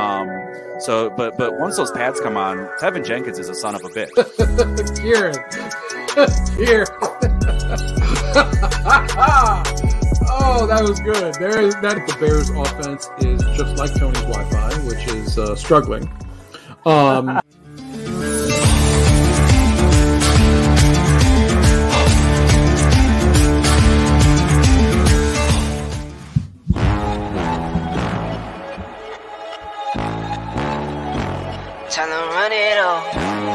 But once those pads come on, Tevin Jenkins is a son of a bitch. Kieran. Oh, that was good. The Bears offense is just like Tony's Wi-Fi, which is struggling. Time to run it all.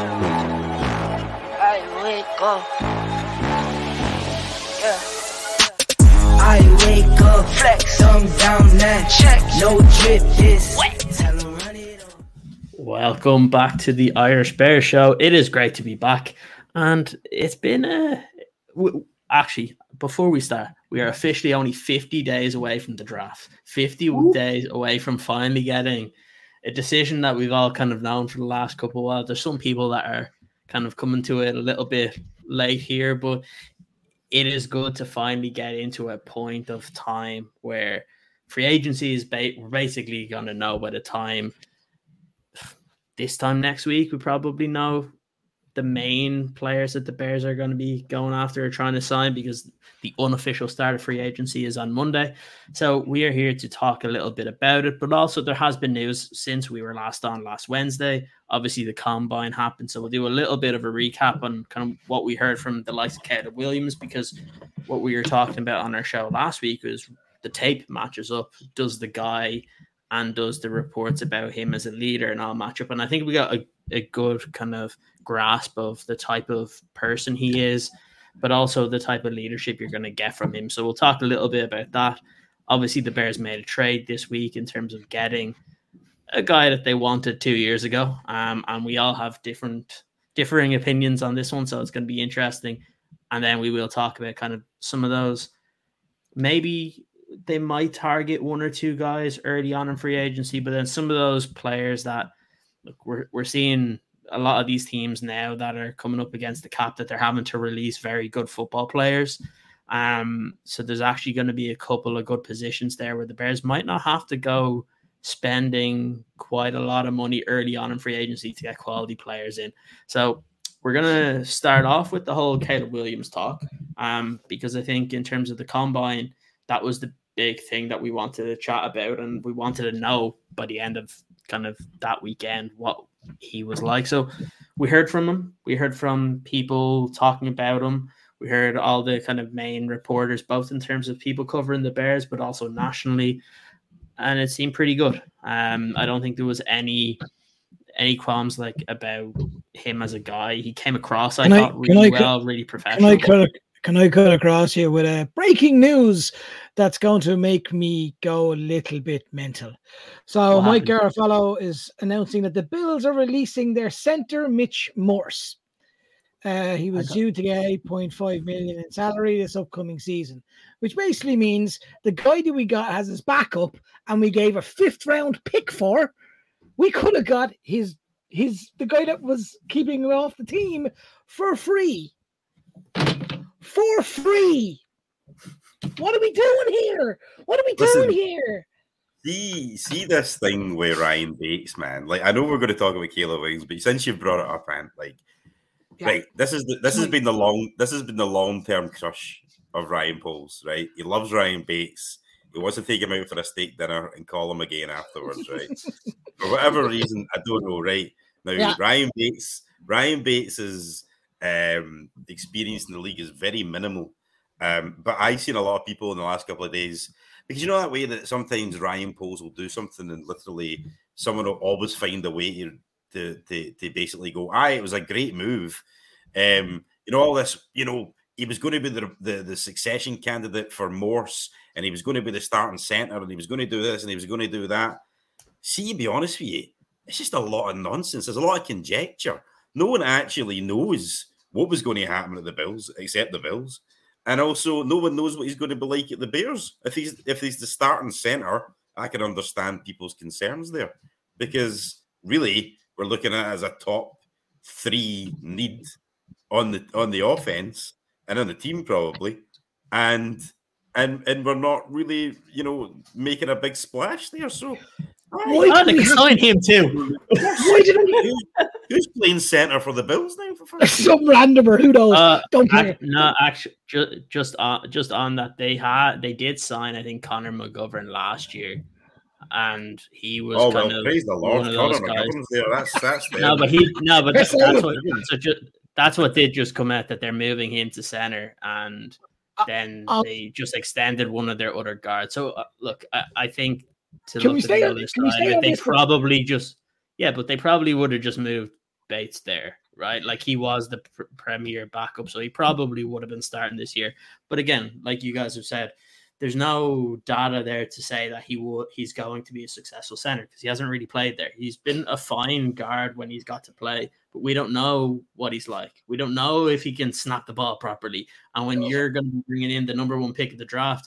I wake up. Yeah. I wake up, flex, thumb down now. Check, no drip this. Time to run it all. Welcome back to the Irish Bears Show. It is great to be back, and it's been actually, before we start, we are officially only 50 days away from the draft. 50 days away from finally getting a decision that we've all kind of known for the last couple of while. There's some people that are kind of coming to it a little bit late here, but it is good to finally get into a point of time where free agency is we're basically going to know by the time this time next week. We probably know the main players that the Bears are going to be going after or trying to sign, because the unofficial start of free agency is on Monday. So we are here to talk a little bit about it, but also there has been news since we were last Wednesday. Obviously the combine happened, so we'll do a little bit of a recap on kind of what we heard from the likes of Caleb Williams, because what we were talking about on our show last week was the tape matches up. Does the guy and does the reports about him as a leader and all match up? And I think we got a good kind of grasp of the type of person he is, but also the type of leadership you're going to get from him. So we'll talk a little bit about that. Obviously, the Bears made a trade this week in terms of getting a guy that they wanted 2 years ago. And we all have differing opinions on this one, so it's going to be interesting. And then we will talk about kind of some of those. Maybe they might target one or two guys early on in free agency, but then some of those players that we're seeing a lot of these teams now that are coming up against the cap that they're having to release very good football players. So there's actually going to be a couple of good positions there where the Bears might not have to go spending quite a lot of money early on in free agency to get quality players in. So we're going to start off with the whole Caleb Williams talk, because I think in terms of the combine, that was the big thing that we wanted to chat about, and we wanted to know by the end of kind of that weekend what he was like. So we heard from him. We heard from people talking about him. We heard all the kind of main reporters, both in terms of people covering the Bears, but also nationally. And it seemed pretty good. I don't think there was any qualms like about him as a guy. He came across, really professional. Can I cut across here with a breaking news that's going to make me go a little bit mental? So Mike Garafolo is announcing that the Bills are releasing their center, Mitch Morse. He was due to get $8.5 million in salary this upcoming season, which basically means the guy that we got as his backup and we gave a 5th round pick for, we could have got the guy that was keeping him off the team for free. For free. What are we doing here? See this thing with Ryan Bates, man. Like, I know we're going to talk about Caleb Williams, but since you've brought it up, man, like, right, this has been the long-term crush of Ryan Poles, right? He loves Ryan Bates. He wants to take him out for a steak dinner and call him again afterwards, right? For whatever reason, I don't know, right? Now, Ryan Bates's experience in the league is very minimal. But I've seen a lot of people in the last couple of days, because you know that way that sometimes Ryan Poles will do something and literally someone will always find a way to basically go, it was a great move. All this, he was going to be the succession candidate for Morse, and he was going to be the starting center, and he was going to do this, and he was going to do that. See, to be honest with you, it's just a lot of nonsense. There's a lot of conjecture. No one actually knows what was going to happen at the Bills, except the Bills. And also, no one knows what he's going to be like at the Bears. If he's the starting center, I can understand people's concerns there, because really we're looking at it as a top 3 need on the offense and on the team probably, and we're not really making a big splash there. So Why they can sign him too. Why did we? Who's playing centre for the Bills now? For Some randomer, who knows? Don't care. No, actually, just on that, they did sign, I think, Connor McGovern last year, and he was kind of praise the Lord, one of those Connor guys. McGovern's there. That's that's what did just come out, that they're moving him to center, and then they just extended one of their other guards. So look, I think to look at the other side, they probably just but they probably would have just moved Bates there, right? Like, he was the premier backup, so he probably would have been starting this year. But again, like you guys have said, there's no data there to say that he's going to be a successful center, because he hasn't really played there. He's been a fine guard when he's got to play, but we don't know what he's like. We don't know if he can snap the ball properly. And when you're going to be bringing in the number one pick of the draft,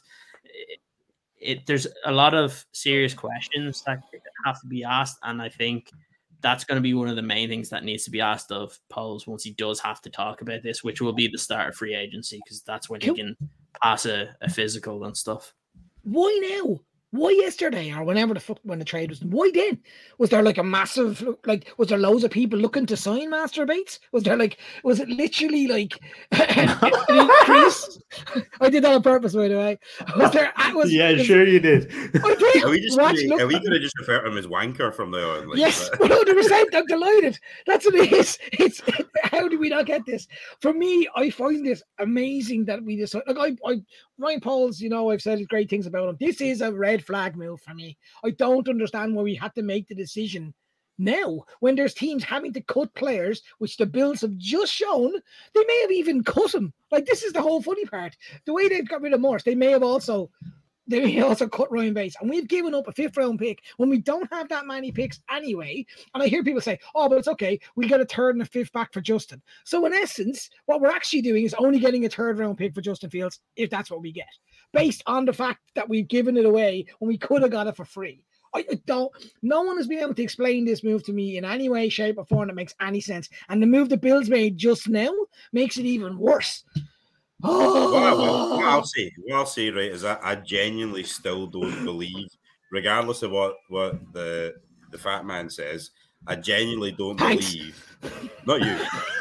there's a lot of serious questions that have to be asked, and I think that's going to be one of the main things that needs to be asked of Poles once he does have to talk about this, which will be the start of free agency, because that's when he can pass a physical and stuff. Why now? Why yesterday, or whenever when the trade was? Why then? Was there like a massive, was there loads of people looking to sign Master Bates? Was it literally like an increase? I did that on purpose, by the way. Sure you did. Are we going to just refer to him as wanker from now on? Yes, 100%. I'm delighted. That's what it is. It's how do we not get this? For me, I find this amazing that we decide. Like Ryan Pauls, I've said great things about him. This is a red flag move for me. I don't understand why we had to make the decision now, when there's teams having to cut players, which the Bills have just shown they may have even cut them. Like, this is the whole funny part. The way they've got rid of Morse, they may have also cut Ryan Bates, and we've given up a 5th round pick when we don't have that many picks anyway. And I hear people say, "Oh, but it's okay. We get a 3rd and a 5th back for Justin." So in essence, what we're actually doing is only getting a 3rd round pick for Justin Fields, if that's what we get, based on the fact that we've given it away when we could have got it for free. No one has been able to explain this move to me in any way, shape, or form that makes any sense. And the move the Bills made just now makes it even worse. What I'll say, right, is that I genuinely still don't believe, regardless of what the fat man says, I genuinely don't believe, not you,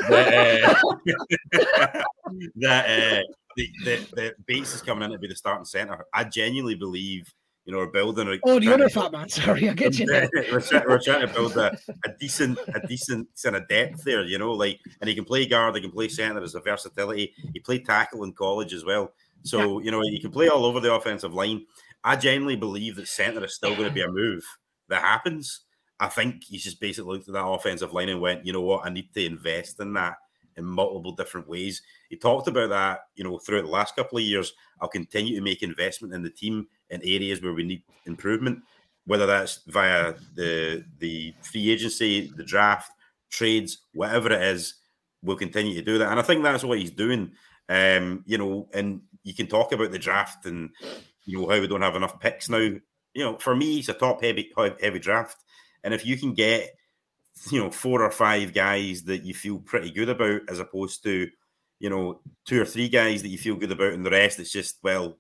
that Bates is coming in to be the starting centre. I genuinely believe, we're building. The other fat man. Sorry, I get you. We're trying to build a decent kind of depth there, and he can play guard, he can play centre. There's a versatility. He played tackle in college as well, so he can play all over the offensive line. I genuinely believe that centre is still going to be a move that happens. I think he's just basically looked at that offensive line and went, you know what, I need to invest in that in multiple different ways. He talked about that, throughout the last couple of years. I'll continue to make investment in the team in areas where we need improvement, whether that's via the free agency, the draft, trades, whatever it is. We'll continue to do that, and I think that's what he's doing. And you can talk about the draft and how we don't have enough picks now. For me, it's a top heavy draft, and if you can get 4 or 5 guys that you feel pretty good about, as opposed to 2 or 3 guys that you feel good about, and the rest it's just,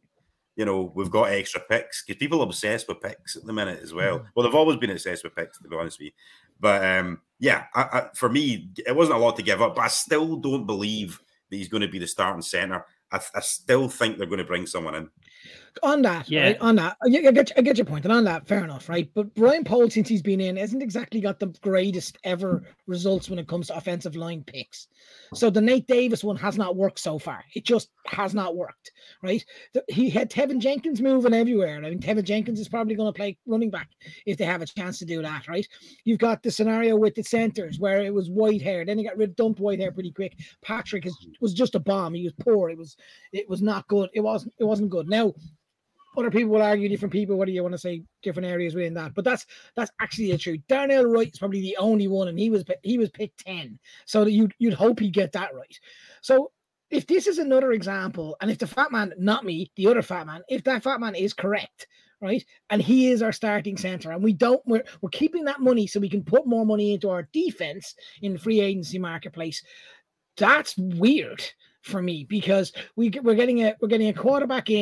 we've got extra picks, because people are obsessed with picks at the minute as well. Well, they've always been obsessed with picks, to be honest with you. But for me, it wasn't a lot to give up, but I still don't believe that he's going to be the starting centre. I still think they're going to bring someone in. On that, right? On that, I get your point, and on that, fair enough, right? But Brian Pohl, since he's been in, hasn't exactly got the greatest ever results when it comes to offensive line picks. So the Nate Davis one has not worked so far. It just has not worked, right? He had Tevin Jenkins moving everywhere. I mean, Tevin Jenkins is probably going to play running back if they have a chance to do that, right? You've got the scenario with the centers where it was Whitehair, then he got dumped Whitehair pretty quick. Patrick was just a bomb. He was poor. It was not good. It wasn't good. Now, other people will argue, different people, whether you want to say different areas within that, but that's actually the truth. Darnell Wright is probably the only one, and he was picked 10, so that you'd hope he'd get that right. So if this is another example, and if the fat man, not me, the other fat man, if that fat man is correct, right, and he is our starting center, and we're keeping that money so we can put more money into our defense in the free agency marketplace, that's weird for me, because we're getting a quarterback in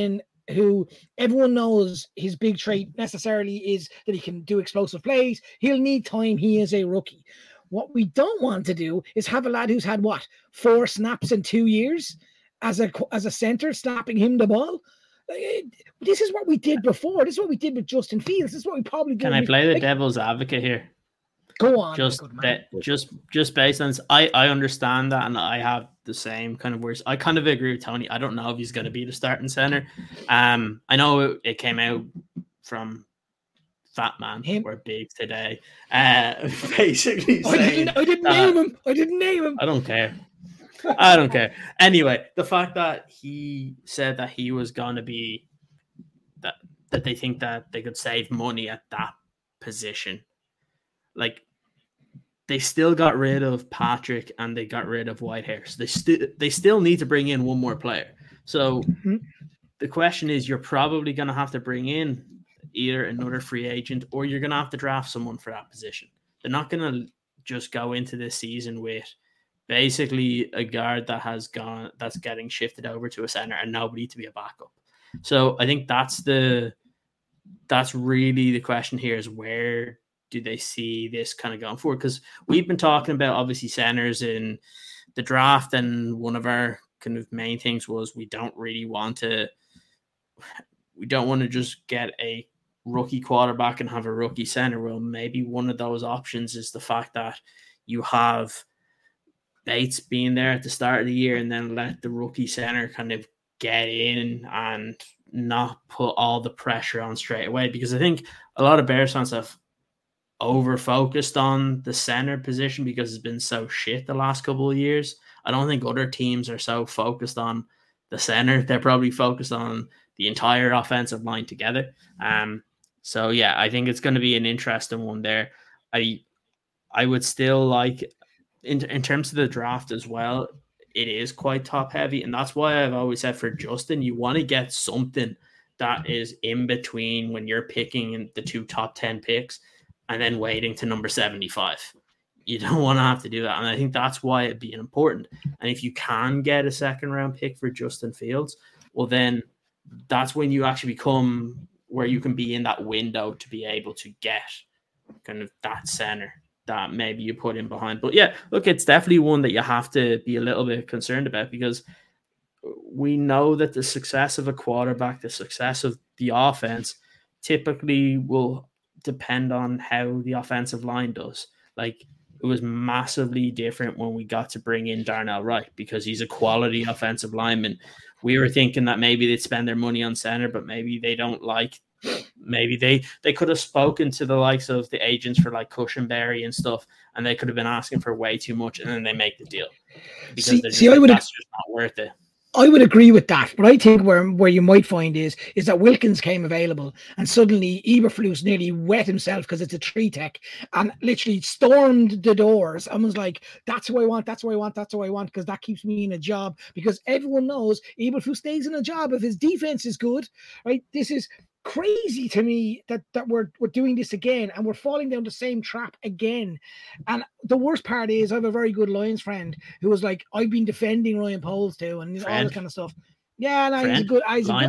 who everyone knows his big trait necessarily is that he can do explosive plays. He'll need time. He is a rookie. What we don't want to do is have a lad who's had 4 snaps in 2 years as a center, snapping him the ball. This is what we did before. This is what we did with Justin Fields. This is what we probably do. Can I play the devil's advocate here? Go on. Just based on this, I understand that, and I have the same kind of words. I kind of agree with Tony. I don't know if he's going to be the starting center. I know it came out from Fat Man or Big today. Basically, I didn't name him. I didn't name him. I don't care. I don't care. Anyway, the fact that he said that he was going to be that they think that they could save money at that position, like they still got rid of Patrick and they got rid of Whitehair. So they still need to bring in one more player. So the question is, you're probably going to have to bring in either another free agent or you're going to have to draft someone for that position. They're not going to just go into this season with basically a guard that's getting shifted over to a center and nobody to be a backup. So I think that's really the question here, is where do they see this kind of going forward? Because we've been talking about obviously centers in the draft, and one of our kind of main things was we don't want to just get a rookie quarterback and have a rookie center. Well, maybe one of those options is the fact that you have Bates being there at the start of the year and then let the rookie center kind of get in and not put all the pressure on straight away. Because I think a lot of Bears fans have over-focused on the center position because it's been so shit the last couple of years. I don't think other teams are so focused on the center. They're probably focused on the entire offensive line together. So yeah, I think it's going to be an interesting one there. I would still like, in terms of the draft as well, it is quite top heavy. And that's why I've always said for Justin, you want to get something that is in between when you're picking the 2 top 10 picks and then waiting to number 75. You don't want to have to do that. And I think that's why it'd be important. And if you can get a second round pick for Justin Fields, well, then that's when you actually become where you can be in that window to be able to get kind of that center that maybe you put in behind. But yeah, look, it's definitely one that you have to be a little bit concerned about, because we know that the success of a quarterback, the success of the offense typically will depend on how the offensive line does. Like, it was massively different when we got to bring in Darnell Wright because he's a quality offensive lineman. We were thinking that maybe they'd spend their money on center, but maybe they don't like. Maybe they could have spoken to the likes of the agents for like Cushenberry and stuff, and they could have been asking for way too much, and then they make the deal because that's just not worth it. I would agree with that, but I think where you might find is that Wilkins came available and suddenly Eberflus nearly wet himself because it's a 3-tech and literally stormed the doors and was like, that's who I want, that's who I want, that's who I want, because that keeps me in a job, because everyone knows Eberflus stays in a job if his defense is good, right? This is crazy to me that we're doing this again and we're falling down the same trap again. And the worst part is I have a very good Lions friend who was like, I've been defending Ryan Poles too and all this kind of stuff. Yeah, no, he's a good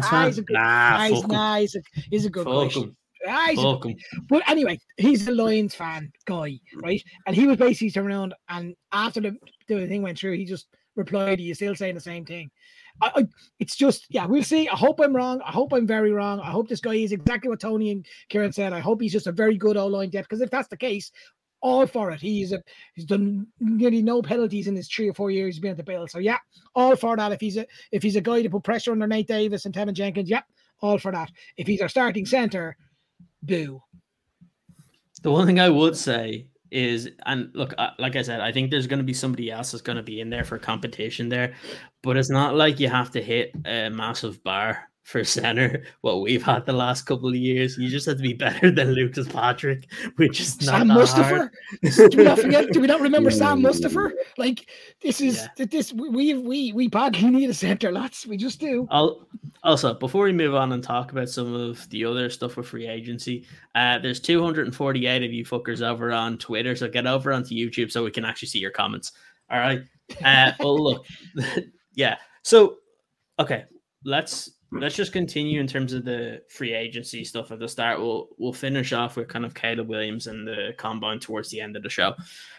guy. But anyway, he's a Lions fan guy, right? And he was basically turning around, and after the thing went through, he just replied, "Are you still saying the same thing?" It's just, yeah, we'll see. I hope I'm wrong. I hope I'm very wrong. I hope this guy is exactly what Tony and Kieran said. I hope he's just a very good O-line depth, because if that's the case, all for it. He's done nearly no penalties in his 3 or 4 years he's been at the Bills. So yeah, all for that. If he's a guy to put pressure under Nate Davis and Tevin Jenkins, yeah, all for that. If he's our starting center, boo. The one thing I would say is, and look, like I said, I think there's going to be somebody else that's going to be in there for competition there, but it's not like you have to hit a massive bar for center what we've had the last couple of years. You just have to be better than Lucas Patrick, which is not Sam Mustipher. Do we not remember Sam Mustipher? Like, this is we badly need a center, lads. We just do. Also, before we move on and talk about some of the other stuff with free agency, there's 248 of you fuckers over on Twitter, so get over onto YouTube so we can actually see your comments. All right. Well, look, yeah. So, okay, let's let's just continue in terms of the free agency stuff at the start. We'll finish off with kind of Caleb Williams and the combine towards the end of the show.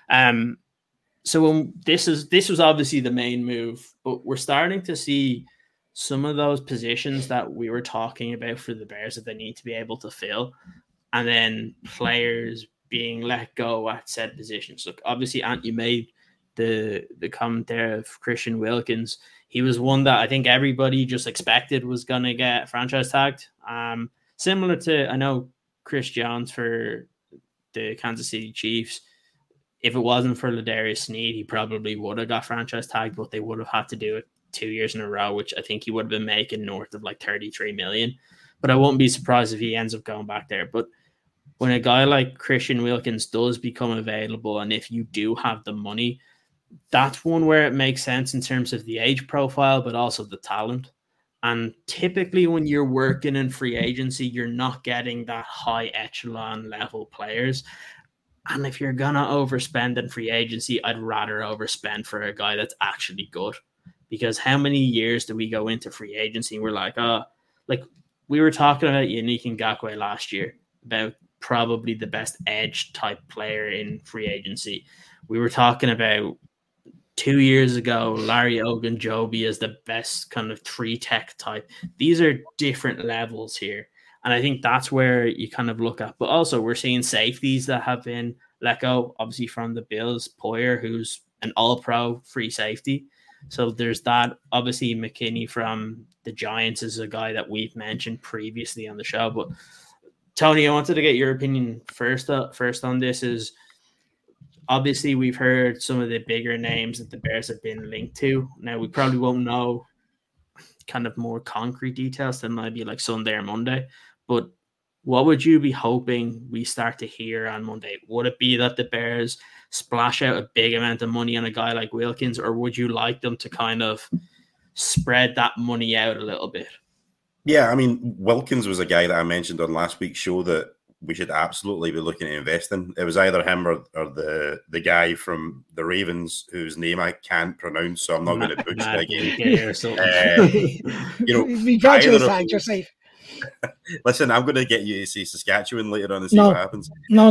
So this was obviously the main move, but we're starting to see some of those positions that we were talking about for the Bears that they need to be able to fill, and then players being let go at said positions. Look, obviously, Ant, you made the comment there of Christian Wilkins. He was one that I think everybody just expected was going to get franchise tagged. Similar to, I know, Chris Jones for the Kansas City Chiefs. If it wasn't for Ladarius Sneed, he probably would have got franchise tagged, but they would have had to do it 2 years in a row, which I think he would have been making north of like 33 million. But I won't be surprised if he ends up going back there. But when a guy like Christian Wilkins does become available, and if you do have the money, that's one where it makes sense in terms of the age profile, but also the talent. And typically when you're working in free agency, you're not getting that high echelon level players. And if you're going to overspend in free agency, I'd rather overspend for a guy that's actually good. Because how many years do we go into free agency and we're like, like we were talking about Yannick Ngakoue last year, about probably the best edge type player in free agency. We were talking about 2 years ago, Larry Ogunjobi is the best kind of 3-tech type. These are different levels here. And I think that's where you kind of look at. But also we're seeing safeties that have been let go, obviously from the Bills. Poyer, who's an all-pro free safety. So there's that. Obviously McKinney from the Giants is a guy that we've mentioned previously on the show. But Tony, I wanted to get your opinion first on this. Is obviously we've heard some of the bigger names that the Bears have been linked to. Now we probably won't know kind of more concrete details than maybe like Sunday or Monday. But what would you be hoping we start to hear on Monday? Would it be that the Bears splash out a big amount of money on a guy like Wilkins, or would you like them to kind of spread that money out a little bit? Yeah, I mean, Wilkins was a guy that I mentioned on last week's show that we should absolutely be looking at investing. It was either him or the guy from the Ravens whose name I can't pronounce, so I'm not going to butcher it again. We got you aside, you're safe. Listen, I'm going to get you to say Saskatchewan later on and see what happens. No.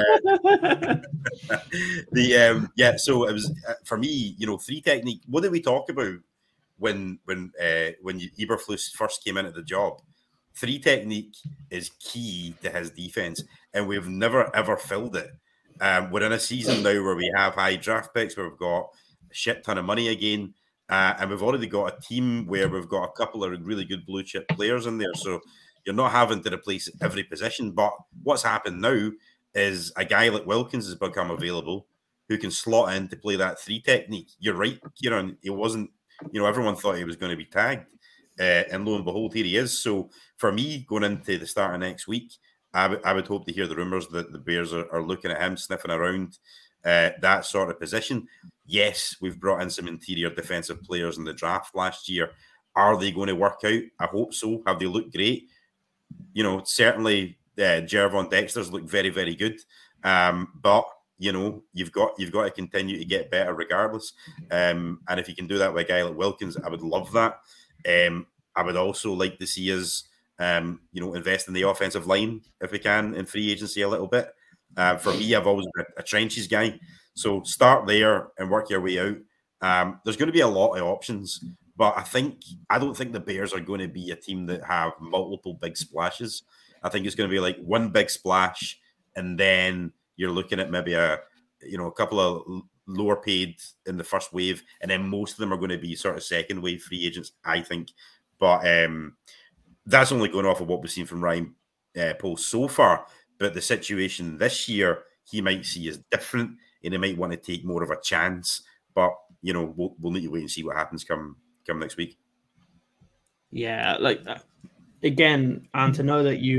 So it was for me, 3 technique. What did we talk about when Eberflus first came into the job? 3 technique is key to his defense, and we've never ever filled it. We're in a season now where we have high draft picks, where we've got a shit ton of money again, and we've already got a team where we've got a couple of really good blue chip players in there. So you're not having to replace every position. But what's happened now is a guy like Wilkins has become available who can slot in to play that 3 technique. You're right, Kieran. It wasn't, everyone thought he was going to be tagged. And lo and behold, here he is. So for me, going into the start of next week, I would hope to hear the rumours that the Bears are looking at him, sniffing around that sort of position. Yes, we've brought in some interior defensive players in the draft last year. Are they going to work out? I hope so. Have they looked great? Certainly Gervon Dexter's looked very, very good. But you've got to continue to get better regardless. And if you can do that with a guy like Wilkins, I would love that. I would also like to see us, invest in the offensive line if we can in free agency a little bit. For me, I've always been a trenches guy. So start there and work your way out. There's going to be a lot of options, but I don't think the Bears are going to be a team that have multiple big splashes. I think it's going to be like one big splash, and then you're looking at maybe a couple of lower paid in the first wave, and then most of them are going to be sort of second wave free agents, I think. But that's only going off of what we've seen from Ryan Poles so far. But the situation this year, he might see as different, and he might want to take more of a chance. But we'll need to wait and see what happens come next week. Yeah, like again, and to know that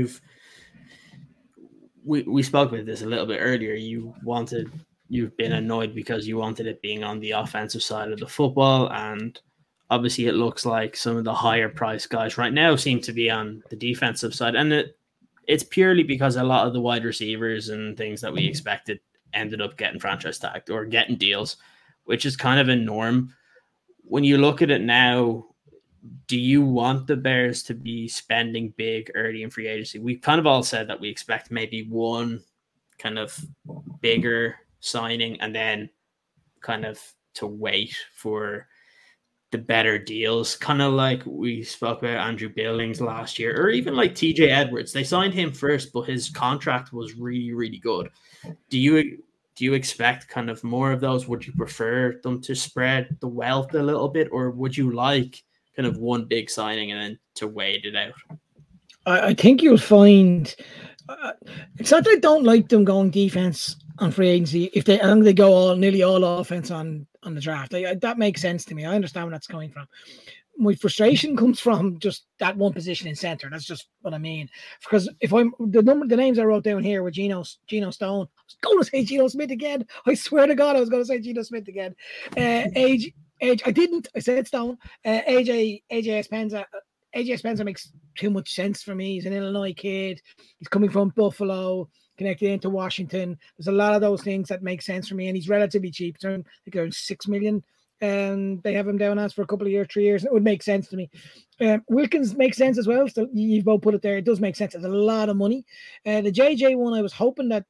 we spoke about this a little bit earlier. You've been annoyed because you wanted it being on the offensive side of the football, and obviously it looks like some of the higher price guys right now seem to be on the defensive side, and it's purely because a lot of the wide receivers and things that we expected ended up getting franchise tagged or getting deals, which is kind of a norm. When you look at it now, do you want the Bears to be spending big early in free agency? We kind of all said that we expect maybe one kind of bigger signing and then kind of to wait for the better deals, kind of like we spoke about Andrew Billings last year, or even like TJ Edwards. They signed him first, but his contract was really, really good. Do you expect kind of more of those? Would you prefer them to spread the wealth a little bit, or would you like kind of one big signing and then to wait it out? I think you'll find it's not that I don't like them going defense on free agency. I think they go nearly all offense on the draft. That makes sense to me. I understand where that's coming from. My frustration comes from just that one position in center. That's just what I mean. Because if the names I wrote down here were Geno Stone. I was going to say Geno Smith again. I swear to God, I was going to say Geno Smith again. Age. I didn't. I said Stone. AJ Espenza. AJ Espenza makes too much sense for me. He's an Illinois kid. He's coming from Buffalo, connected into Washington. There's a lot of those things that make sense for me, and he's relatively cheap. I think they're $6 million, and they have him down as for a couple of years, 3 years. It would make sense to me. Wilkins makes sense as well. So you've both put it there. It does make sense. It's a lot of money. The JJ one, I was hoping that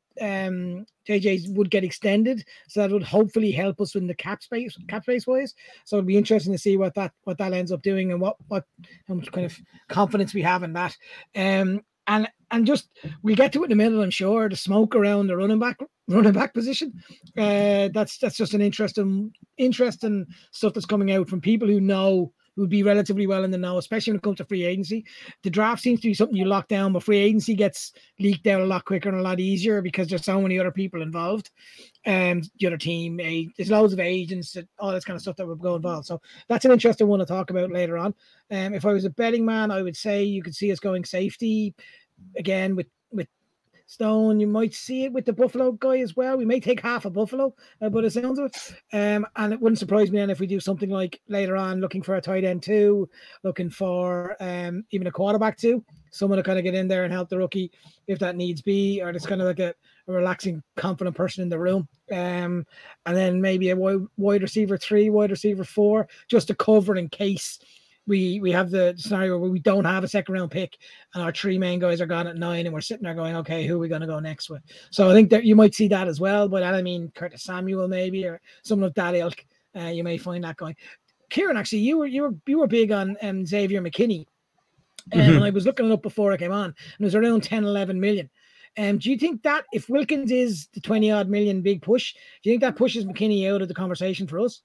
JJ would get extended, so that would hopefully help us in the cap space wise. So it'd be interesting to see what that ends up doing and how much kind of confidence we have in that. And just we'll get to it in a minute, I'm sure. The smoke around the running back position. That's just an interesting stuff that's coming out from people who would be relatively well in the know, especially when it comes to free agency. The draft seems to be something you lock down, but free agency gets leaked out a lot quicker and a lot easier because there's so many other people involved. And the other team, there's loads of agents, all this kind of stuff that would go involved. So that's an interesting one to talk about later on. If I was a betting man, I would say you could see us going safety again with Stone. You might see it with the Buffalo guy as well. We may take half of Buffalo, but it sounds of it. And it wouldn't surprise me then if we do something like later on, looking for a tight end 2, looking for even a quarterback 2, someone to kind of get in there and help the rookie if that needs be, or just kind of like a relaxing, confident person in the room. And then maybe a wide receiver 3, wide receiver 4, just to cover in case we have the scenario where we don't have a second round pick and our 3 main guys are gone at 9 and we're sitting there going, okay, who are we going to go next with? So I think that you might see that as well. But I mean, Curtis Samuel maybe, or someone of that ilk. You may find that going. Kieran, actually, you were big on Xavier McKinney. And I was looking it up before I came on, and it was around 10-11 million. Do you think that if Wilkins is the 20-odd million big push, do you think that pushes McKinney out of the conversation for us?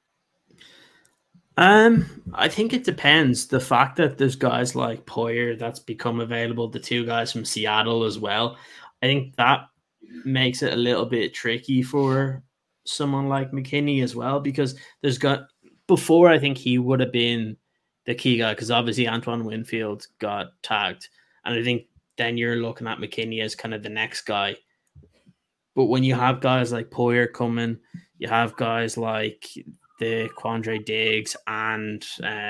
I think it depends. The fact that there's guys like Poyer that's become available, the 2 guys from Seattle as well, I think that makes it a little bit tricky for someone like McKinney as well, because before I think he would have been the key guy, because obviously Antoine Winfield got tagged, and I think then you're looking at McKinney as kind of the next guy. But when you have guys like Poyer coming, you have guys like the Quandre Diggs and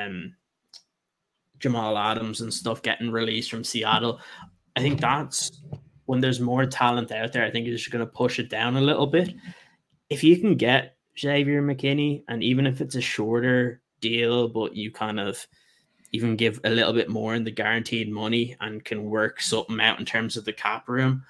Jamal Adams and stuff getting released from Seattle, I think that's when there's more talent out there. I think it's just going to push it down a little bit. If you can get Xavier McKinney, and even if it's a shorter deal, but you kind of even give a little bit more in the guaranteed money and can work something out in terms of the cap room.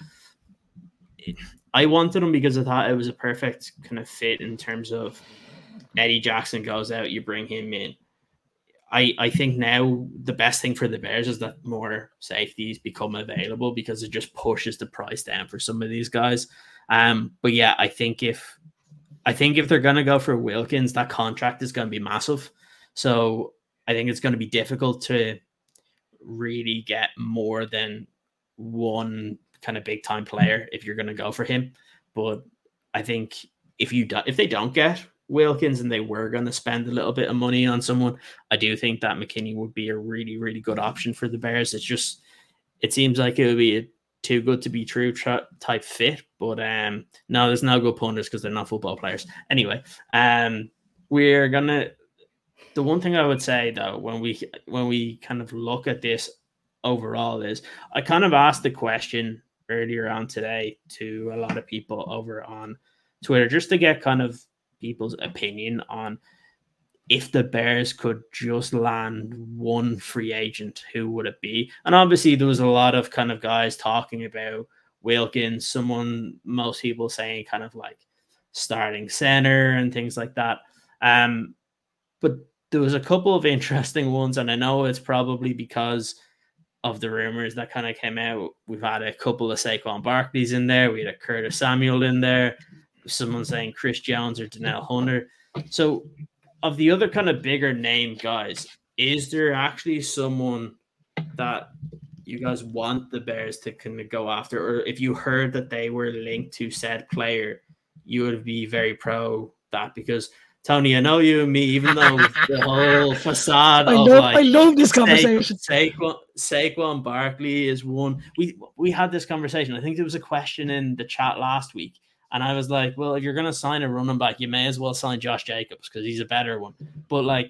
I wanted him because I thought it was a perfect kind of fit in terms of Eddie Jackson goes out, you bring him in. I think now the best thing for the Bears is that more safeties become available, because it just pushes the price down for some of these guys. But yeah, I think if they're going to go for Wilkins, that contract is going to be massive. So I think it's going to be difficult to really get more than one kind of big time player if you're going to go for him. But I think if they don't get Wilkins and they were going to spend a little bit of money on someone, I do think that McKinney would be a really, really good option for the Bears. It seems like it would be a too good to be true type fit, but no, there's no good punters because they're not football players. Anyway, the one thing I would say though, when we kind of look at this overall, is I kind of asked the question earlier on today to a lot of people over on Twitter, just to get kind of people's opinion on, if the Bears could just land one free agent, who would it be? And obviously there was a lot of kind of guys talking about Wilkins, most people saying kind of like starting center and things like that. But there was a couple of interesting ones, and I know it's probably because of the rumors that kind of came out. We've had a couple of Saquon Barkleys in there. We had a Curtis Samuel in there. Someone saying Chris Jones or Danielle Hunter. So of the other kind of bigger name guys, is there actually someone that you guys want the Bears to kind of go after? Or if you heard that they were linked to said player, you would be very pro that? Because Tony, I know you and me, even though the whole facade I love this conversation. Saquon Barkley is one. We had this conversation. I think there was a question in the chat last week, and I was like, well, if you're going to sign a running back, you may as well sign Josh Jacobs because he's a better one. But like,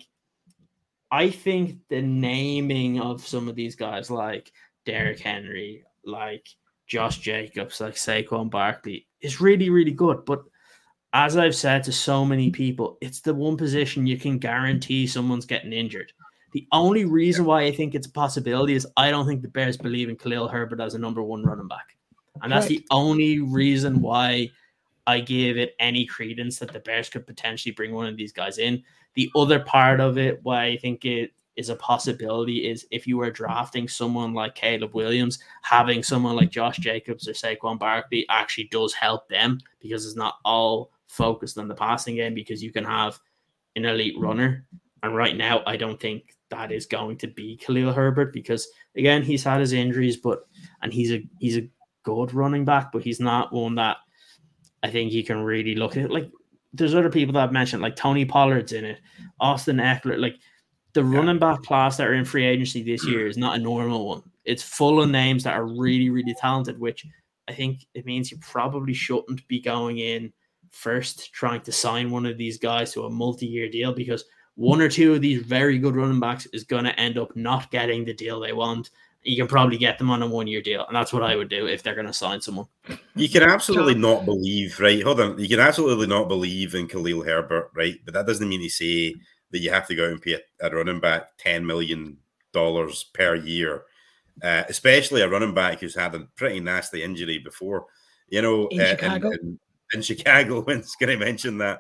I think the naming of some of these guys like Derrick Henry, like Josh Jacobs, like Saquon Barkley is really, really good. But as I've said to so many people, it's the one position you can guarantee someone's getting injured. The only reason why I think it's a possibility is I don't think the Bears believe in Khalil Herbert as a number one running back. And that's the only reason why I give it any credence that the Bears could potentially bring one of these guys in. The other part of it, why I think it is a possibility, is if you were drafting someone like Caleb Williams, having someone like Josh Jacobs or Saquon Barkley actually does help them, because it's not all focused on the passing game, because you can have an elite runner. And right now, I don't think that is going to be Khalil Herbert, because again, he's had his injuries, and he's a good running back, but he's not one that I think you can really look at. Like, there's other people that I've mentioned, like Tony Pollard's in it, Austin Eckler. Like, the running back class that are in free agency this year is not a normal one. It's full of names that are really, really talented, which I think it means you probably shouldn't be going in first trying to sign one of these guys to a multi-year deal, because one or two of these very good running backs is going to end up not getting the deal they want. You can probably get them on a one-year deal, and that's what I would do if they're going to sign someone. You can absolutely not believe, right? Hold on. You can absolutely not believe in Khalil Herbert, right? But that doesn't mean to say that you have to go out and pay a running back $10 million per year, especially a running back who's had a pretty nasty injury before. You know, in Chicago. In Chicago, when it's going to mention that.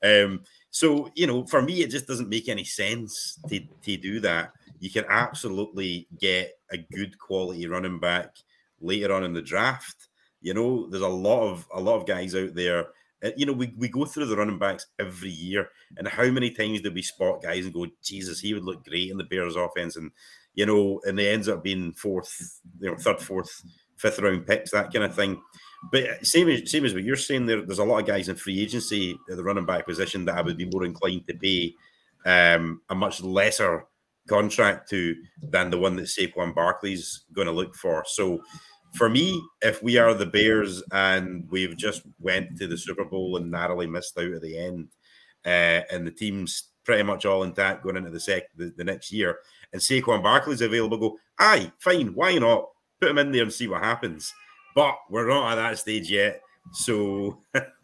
So, you know, for me, it just doesn't make any sense to do that. You can absolutely get a good quality running back later on in the draft. You know, there's a lot of guys out there. You know, we go through the running backs every year, and how many times do we spot guys and go, Jesus, he would look great in the Bears offense, and you know, and they ends up being third, fourth, fifth round picks, that kind of thing. But same as what you're saying, there's a lot of guys in free agency at the running back position that I would be more inclined to pay a much lesser contract to than the one that Saquon Barkley's going to look for. So for me, if we are the Bears and we've just went to the Super Bowl and narrowly missed out at the end, and the team's pretty much all intact going into the next year, and Saquon Barkley's available, go, aye, fine, why not? Put him in there and see what happens. But we're not at that stage yet. So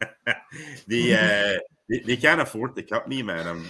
they can't afford to cut me, man.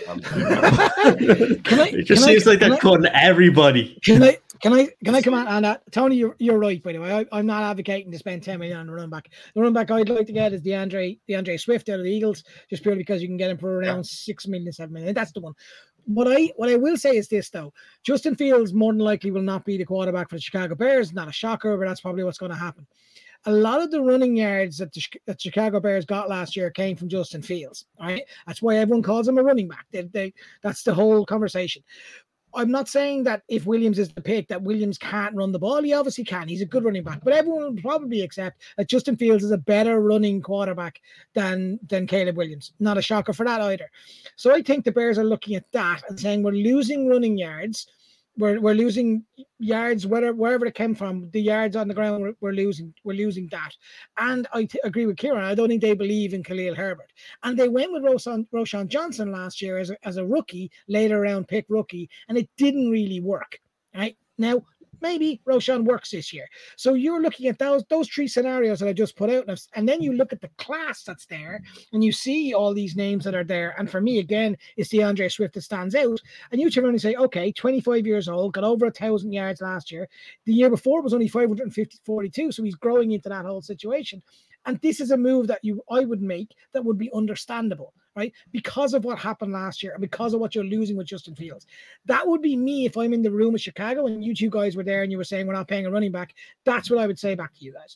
It just seems like they're cutting everybody. Can I come on that? Tony, you're right, by the way. I'm not advocating to spend $10 million on a running back. The running back I'd like to get is DeAndre Swift out of the Eagles, just purely because you can get him for around $6 million, $7 million. That's the one. What I will say is this, though. Justin Fields more than likely will not be the quarterback for the Chicago Bears. Not a shocker, but that's probably what's going to happen. A lot of the running yards that the Chicago Bears got last year came from Justin Fields. All right, that's why everyone calls him a running back. That's the whole conversation. I'm not saying that if Williams is the pick, that Williams can't run the ball. He obviously can. He's a good running back. But everyone will probably accept that Justin Fields is a better running quarterback than Caleb Williams. Not a shocker for that either. So I think the Bears are looking at that and saying we're losing running yards. We're losing yards, wherever it came from, the yards on the ground, we're losing that. And I agree with Kieran. I don't think they believe in Khalil Herbert. And they went with Roschon Johnson last year as a rookie, later round pick rookie, and it didn't really work. Right now, maybe Roshan works this year. So you're looking at those 3 scenarios that I just put out, and then you look at the class that's there, and you see all these names that are there. And for me, again, it's DeAndre Swift that stands out. And you turn around and say, okay, 25 years old, got over 1,000 yards last year. The year before was only 542, so he's growing into that whole situation. And this is a move that I would make that would be understandable, right? Because of what happened last year and because of what you're losing with Justin Fields. That would be me if I'm in the room with Chicago and you two guys were there and you were saying we're not paying a running back. That's what I would say back to you guys.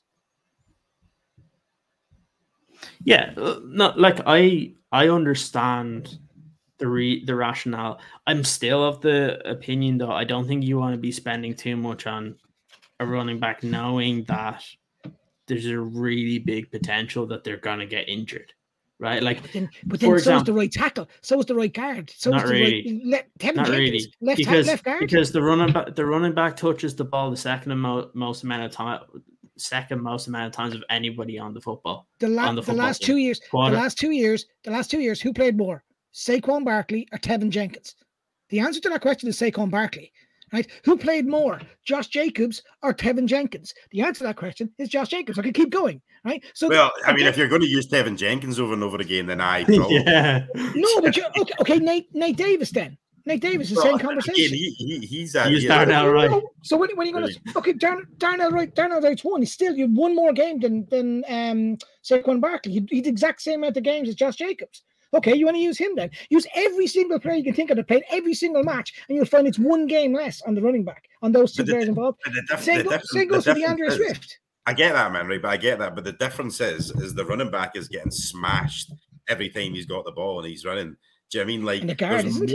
Yeah, not like I understand the rationale. I'm still of the opinion, though, I don't think you want to be spending too much on a running back knowing that there's a really big potential that they're going to get injured, right? Like, but then so is the right tackle, so is the right guard, so not is the really. right not Jenkins, really, left guard. Because the running back touches the ball the second most amount of times of anybody on the football. The last 2 years, who played more, Saquon Barkley or Tevin Jenkins? The answer to that question is Saquon Barkley. Right? Who played more, Josh Jacobs or Tevin Jenkins? The answer to that question is Josh Jacobs. I could keep going, right? So, well, I mean, if you're going to use Tevin Jenkins over and over again, then I probably. Yeah. No, but okay, Nate Davis then. Nate Davis is the same conversation. Again, he's Darnell Wright. So when are you going to? Okay, Darnell Wright's one. He's still you one more game than Saquon Barkley. He did the exact same amount of games as Josh Jacobs. Okay, you want to use him then? Use every single player you can think of that played every single match, and you'll find it's one game less on the running back on those two players involved. Same goes for DeAndre Swift. I get that, man, right? But I get that. But the difference is the running back is getting smashed every time he's got the ball and he's running. Do you know what I mean? Like, and the guard isn't.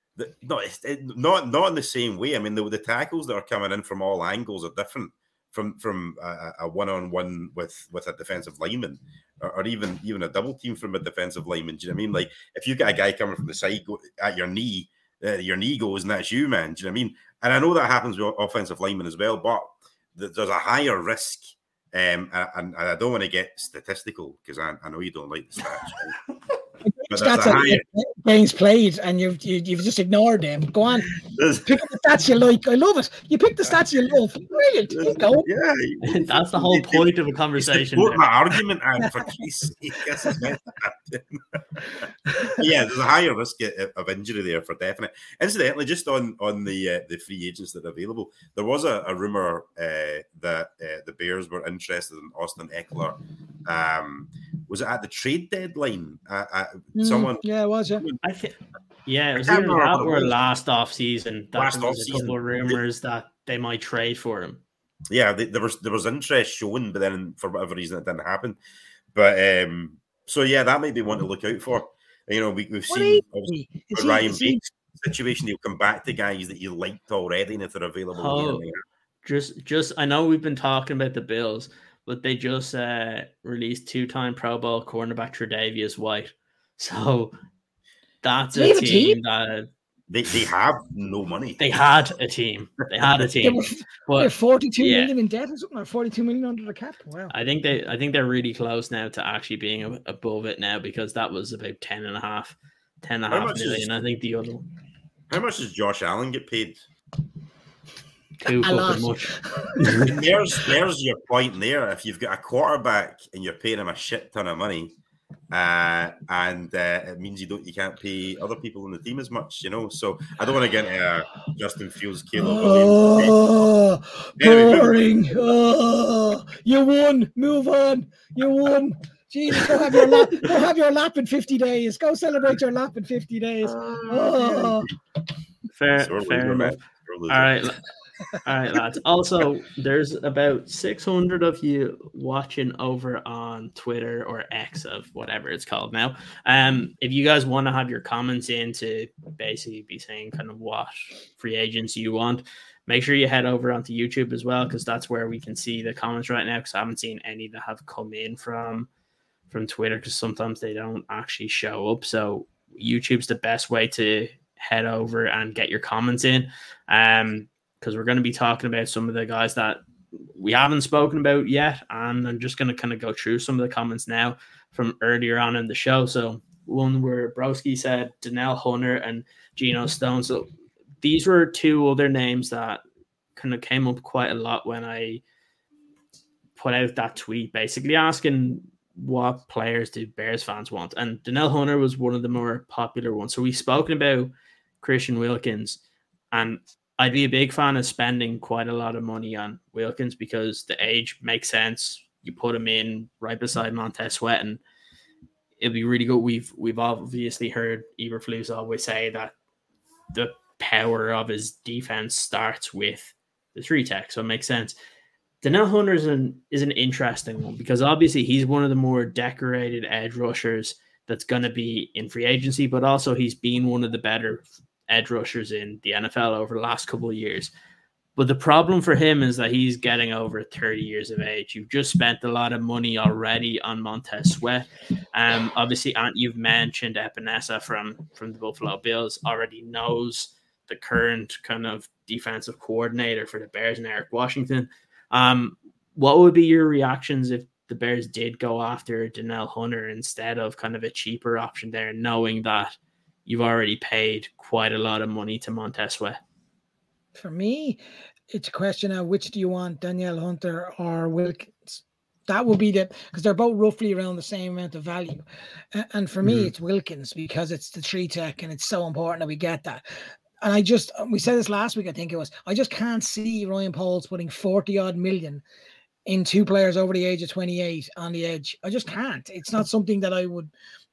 Not in the same way. I mean, the tackles that are coming in from all angles are different from a one-on-one with a defensive lineman, or even a double team from a defensive lineman. Do you know what I mean? Like, if you get a guy coming from the side at your knee goes and that's you, man. Do you know what I mean? And I know that happens with offensive linemen as well, but there's a higher risk. And I don't want to get statistical because I know you don't like the stats. Right? But that's games played, and you've just ignored them. Go on, pick the stats you like. I love it. You pick the stats you love. Brilliant. You go. Yeah, that's the whole point of a conversation. My argument, for Christ's sake, yeah, there's a higher risk of injury there for definite. Incidentally, just on the free agents that are available, there was a rumor that the Bears were interested in Austin Eckler. Was it at the trade deadline? Someone, yeah, it was. Yeah, I think. Yeah, it was either that or last off season. There was a couple of rumors that they might trade for him. Yeah, there was interest shown, but then for whatever reason it didn't happen. But so yeah, that might be one to look out for. You know, we've seen the Ryan Bates situation. He'll come back to guys that you liked already, and if they're available. Oh, just I know we've been talking about the Bills, but they just released 2-time Pro Bowl cornerback Tre'Davious White. So that's a team that they have no money. They had a team. They're 42 million in debt or something, or 42 million under the cap. Wow. I think they're really close now to actually being above it now, because that was about 10.5 million. I think the other. How much does Josh Allen get paid? Too fucking much. There's your point there. If you've got a quarterback and you're paying him a shit ton of money, and it means you can't pay other people in the team as much, you know. So I don't want to get into Justin Fields, Caleb Williams. Boring. You won. Move on. You won. Jesus, go have your lap. Go have your lap in 50 days. Go celebrate your lap in 50 days. Fair enough. All right, lads. Also, there's about 600 of you watching over on Twitter or X, of whatever it's called now. If you guys want to have your comments in to basically be saying kind of what free agents you want, make sure you head over onto YouTube as well, because that's where we can see the comments right now, because I haven't seen any that have come in from Twitter, because sometimes they don't actually show up. So YouTube's the best way to head over and get your comments in. Because we're going to be talking about some of the guys that we haven't spoken about yet. And I'm just going to kind of go through some of the comments now from earlier on in the show. So one where Broski said Danielle Hunter and Geno Stone. So these were two other names that kind of came up quite a lot when I put out that tweet, basically asking what players do Bears fans want. And Danielle Hunter was one of the more popular ones. So we've spoken about Christian Wilkins, and I'd be a big fan of spending quite a lot of money on Wilkins because the age makes sense. You put him in right beside Montez Sweat, and it'll be really good. We've obviously heard Eberflus always say that the power of his defense starts with the 3-tech, so it makes sense. Danielle Hunter is an interesting one because obviously he's one of the more decorated edge rushers that's going to be in free agency, but also he's been one of the better edge rushers in the NFL over the last couple of years. But the problem for him is that he's getting over 30 years of age. You've just spent a lot of money already on Montez Sweat. Obviously, you've mentioned Epinesa from the Buffalo Bills already knows the current kind of defensive coordinator for the Bears and Eric Washington. What would be your reactions if the Bears did go after Danielle Hunter instead of kind of a cheaper option there, knowing that you've already paid quite a lot of money to Montez Sweat? For me, it's a question of which do you want, Danielle Hunter or Wilkins? That would be because they're both roughly around the same amount of value. And for me, it's Wilkins because it's the 3-tech and it's so important that we get that. And we said this last week, I think it was, I just can't see Ryan Poles putting 40 odd million in two players over the age of 28 on the edge. I just can't. It's not something that I would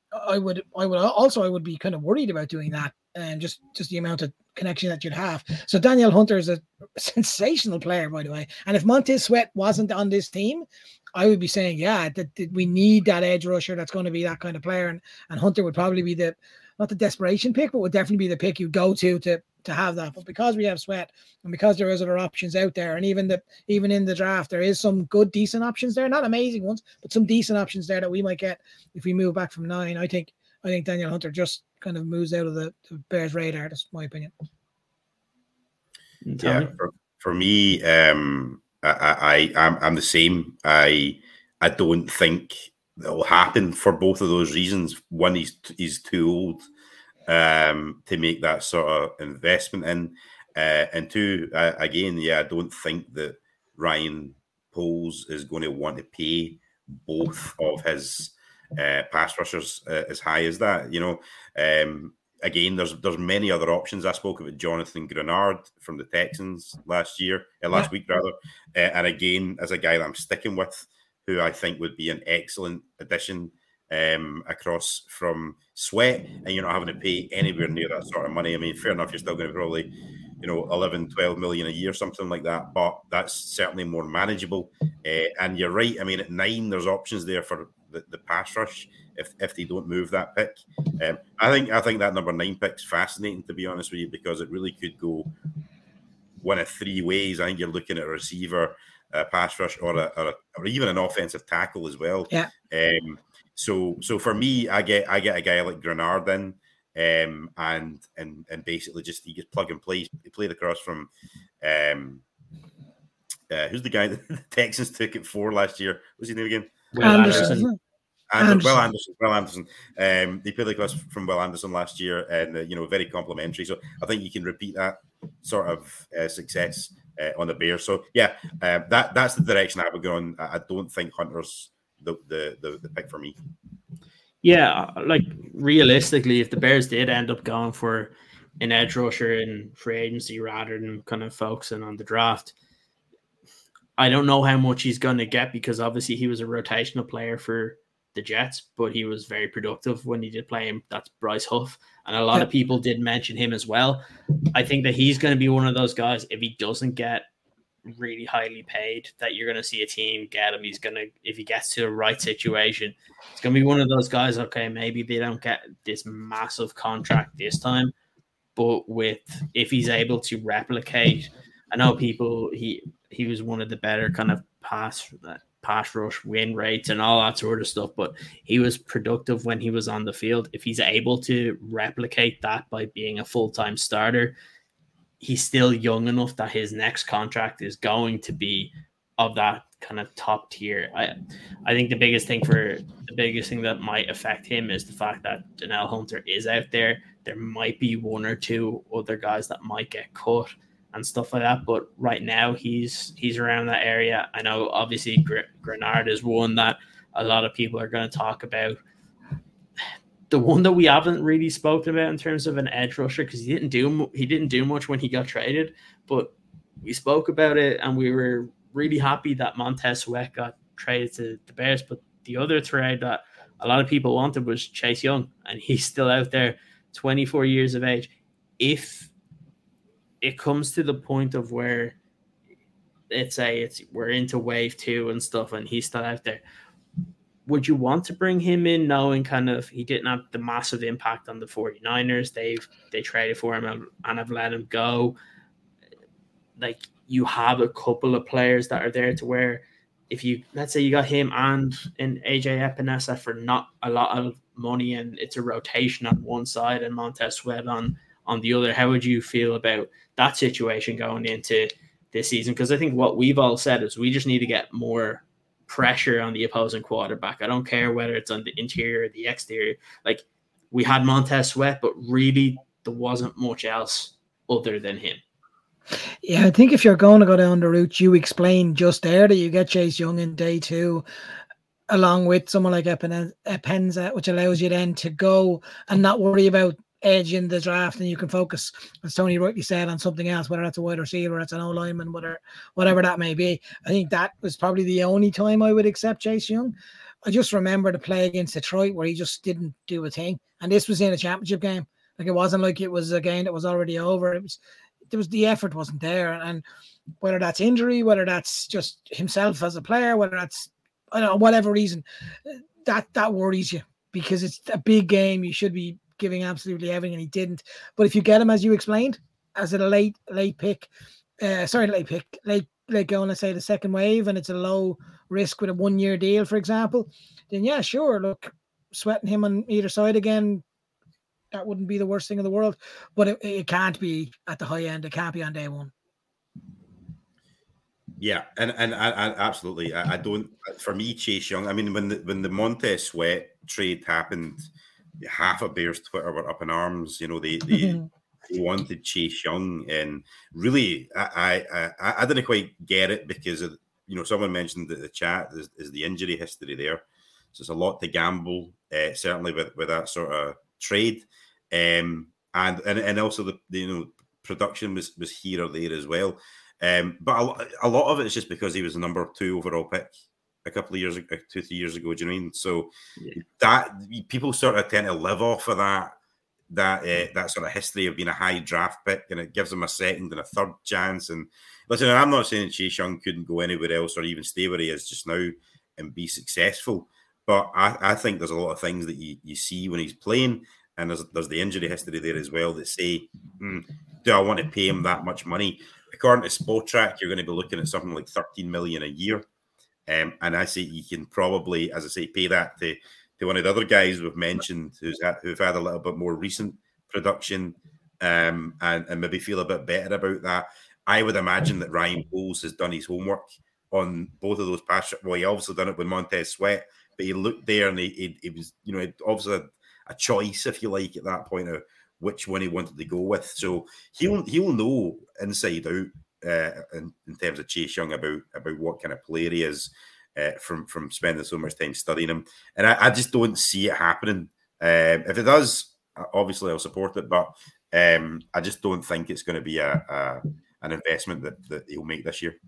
be kind of worried about doing that. And just the amount of connection that you'd have. So Danielle Hunter is a sensational player, by the way. And if Montez Sweat wasn't on this team, I would be saying, that we need that edge rusher that's going to be that kind of player. And Hunter would probably be not the desperation pick, but would definitely be the pick you go to have that. But because we have Sweat and because there is other options out there, and even in the draft, there is some good, decent options there. Not amazing ones, but some decent options there that we might get if we move back from 9. I think Danielle Hunter just kind of moves out of the Bears' radar. That's my opinion. Yeah, for me, I'm the same. I don't think that will happen for both of those reasons. One, he's too old to make that sort of investment in, and two, again, I don't think that Ryan Poles is going to want to pay both of his pass rushers as high as that. Again, there's many other options. I spoke about Jonathan Grenard from the Texans last week, and again, as a guy that I'm sticking with, who I think would be an excellent addition across from Sweat, and you're not having to pay anywhere near that sort of money. I mean, fair enough, you're still going to probably 11, 12 million a year, something like that, but that's certainly more manageable. And you're right, I mean, at 9 there's options there for the pass rush if they don't move that pick. I think that number 9 pick's fascinating, to be honest with you, because it really could go one of 3 ways. I think you're looking at a receiver, a pass rush, or even an offensive tackle as well. Yeah. So for me, I get a guy like Grenard in, and basically he gets plug and play. He played across from who's the guy that the Texans took at 4 last year? What's his name again? Anderson. Will Anderson. They played across from Will Anderson last year, and very complimentary. So I think you can repeat that sort of success on the Bears. So that's the direction I would go on. I don't think Hunter's the pick for me. Yeah, like realistically, if the Bears did end up going for an edge rusher in free agency rather than kind of focusing on the draft, I don't know how much he's going to get, because obviously he was a rotational player for the Jets, but he was very productive when he did play him. That's Bryce Huff. And a lot of people did mention him as well. I think that he's going to be one of those guys, if he doesn't get really highly paid, that you're going to see a team get him. If he gets to the right situation, it's going to be one of those guys, okay, maybe they don't get this massive contract this time, but if he's able to replicate, I know he was one of the better kind of pass rush win rates and all that sort of stuff, but he was productive when he was on the field. If he's able to replicate that by being a full-time starter, he's still young enough that his next contract is going to be of that kind of top tier. I think the biggest thing that might affect him is the fact that Danielle Hunter is out there. There might be 1 or 2 other guys that might get cut. and stuff like that. But right now he's around that area. I know obviously Grenard is one that a lot of people are going to talk about. The one that we haven't really spoken about in terms of an edge rusher, because he didn't do much when he got traded, but we spoke about it and we were really happy that Montez Sweat got traded to the Bears. But the other trade that a lot of people wanted was Chase Young, and he's still out there, 24 years of age. If it comes to the point of where we're into wave 2 and stuff, and he's still out there, would you want to bring him in knowing kind of he didn't have the massive impact on the 49ers? They traded for him and have let him go. Like, you have a couple of players that are there to where if you, let's say you got him and an AJ Epinesa for not a lot of money, and it's a rotation on one side and Montez Sweat on the other, how would you feel about that situation going into this season? Because I think what we've all said is we just need to get more pressure on the opposing quarterback. I don't care whether it's on the interior or the exterior. Like, we had Montez Sweat, but really there wasn't much else other than him. Yeah, I think if you're going to go down the route you explained just there, that you get Chase Young in day 2 along with someone like Epenza, which allows you then to go and not worry about edge in the draft, and you can focus, as Tony rightly said, on something else, whether that's a wide receiver, that's an O-lineman, whatever that may be. I think that was probably the only time I would accept Chase Young. I just remember the play against Detroit where he just didn't do a thing, and this was in a championship game. Like, it wasn't like it was a game that was already over. The effort wasn't there, and whether that's injury, whether that's just himself as a player, whether that's, I don't know, whatever reason, that worries you, because it's a big game. You should be giving absolutely everything, and he didn't. But if you get him, as you explained, as a late pick, late going, let's say the second wave, and it's a low risk with a 1-year deal, for example, then yeah, sure, look, sweating him on either side again, that wouldn't be the worst thing in the world. But it can't be at the high end. It can't be on day 1. Yeah, and I absolutely, I don't. For me, Chase Young. I mean, when the Montez Sweat trade happened, half of Bears Twitter were up in arms. You know, they wanted Chase Young, and really, I didn't quite get it, because of, you know, someone mentioned that the chat is the injury history there, so it's a lot to gamble, certainly with that sort of trade, and also the you know, production was here or there as well. But a lot of it is just because he was the number 2 overall pick a couple of years ago, 2-3 years ago. Do you know what I mean? So that people sort of tend to live off of that sort of history of being a high draft pick, and it gives them a second and a third chance. And listen, I'm not saying Chase Young couldn't go anywhere else or even stay where he is just now and be successful, but I think there's a lot of things that you see when he's playing, and there's the injury history there as well, that say, do I want to pay him that much money? According to Spotrac, you're going to be looking at something like $13 million a year. And I say you can probably, as I say, pay that to one of the other guys we've mentioned who've had a little bit more recent production, and maybe feel a bit better about that. I would imagine that Ryan Poles has done his homework on both of those pass. Well, he obviously done it with Montez Sweat, but he looked there and he was, you know, obviously had a choice, if you like, at that point of which one he wanted to go with. So he'll know inside out in terms of Chase Young about what kind of player he is, from spending so much time studying him. And I just don't see it happening. If it does, obviously I'll support it, but I just don't think it's going to be an investment that he'll make this year.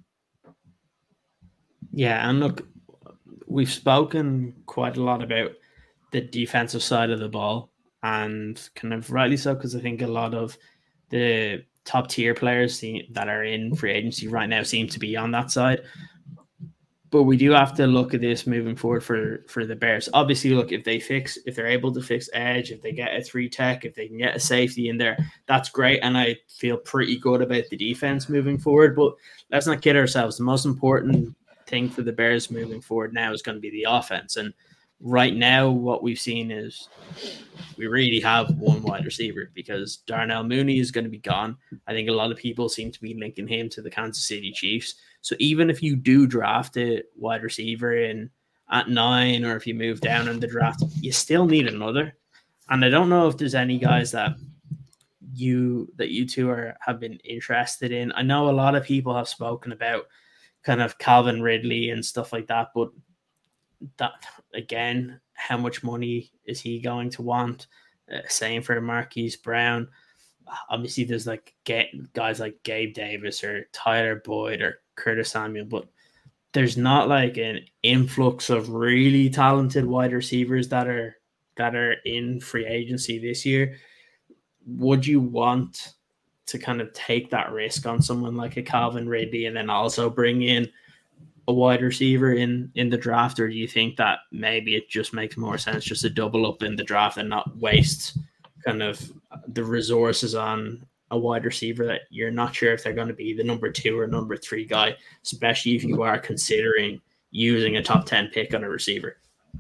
Yeah, and look, we've spoken quite a lot about the defensive side of the ball, and kind of rightly so, because I think a lot of the top tier players that are in free agency right now seem to be on that side. But we do have to look at this moving forward for the Bears. Obviously, look, if they're able to fix edge, if they get a 3-tech, if they can get a safety in there, that's great. And I feel pretty good about the defense moving forward. But let's not kid ourselves. The most important thing for the Bears moving forward now is going to be the offense. And right now, what we've seen is we really have one wide receiver, because Darnell Mooney is going to be gone. I think a lot of people seem to be linking him to the Kansas City Chiefs. So even if you do draft a wide receiver at 9, or if you move down in the draft, you still need another. And I don't know if there's any guys that you two have been interested in? I know a lot of people have spoken about kind of Calvin Ridley and stuff like that, but that again, how much money is he going to want? Same for Marquise Brown. Obviously, there's like guys like Gabe Davis or Tyler Boyd or Curtis Samuel, but there's not like an influx of really talented wide receivers that are in free agency this year. Would you want to kind of take that risk on someone like a Calvin Ridley and then also bring in a wide receiver in the draft, or do you think that maybe it just makes more sense just to double up in the draft and not waste kind of the resources on a wide receiver that you're not sure if they're going to be the number 2 or number 3 guy, especially if you are considering using a top 10 pick on a receiver?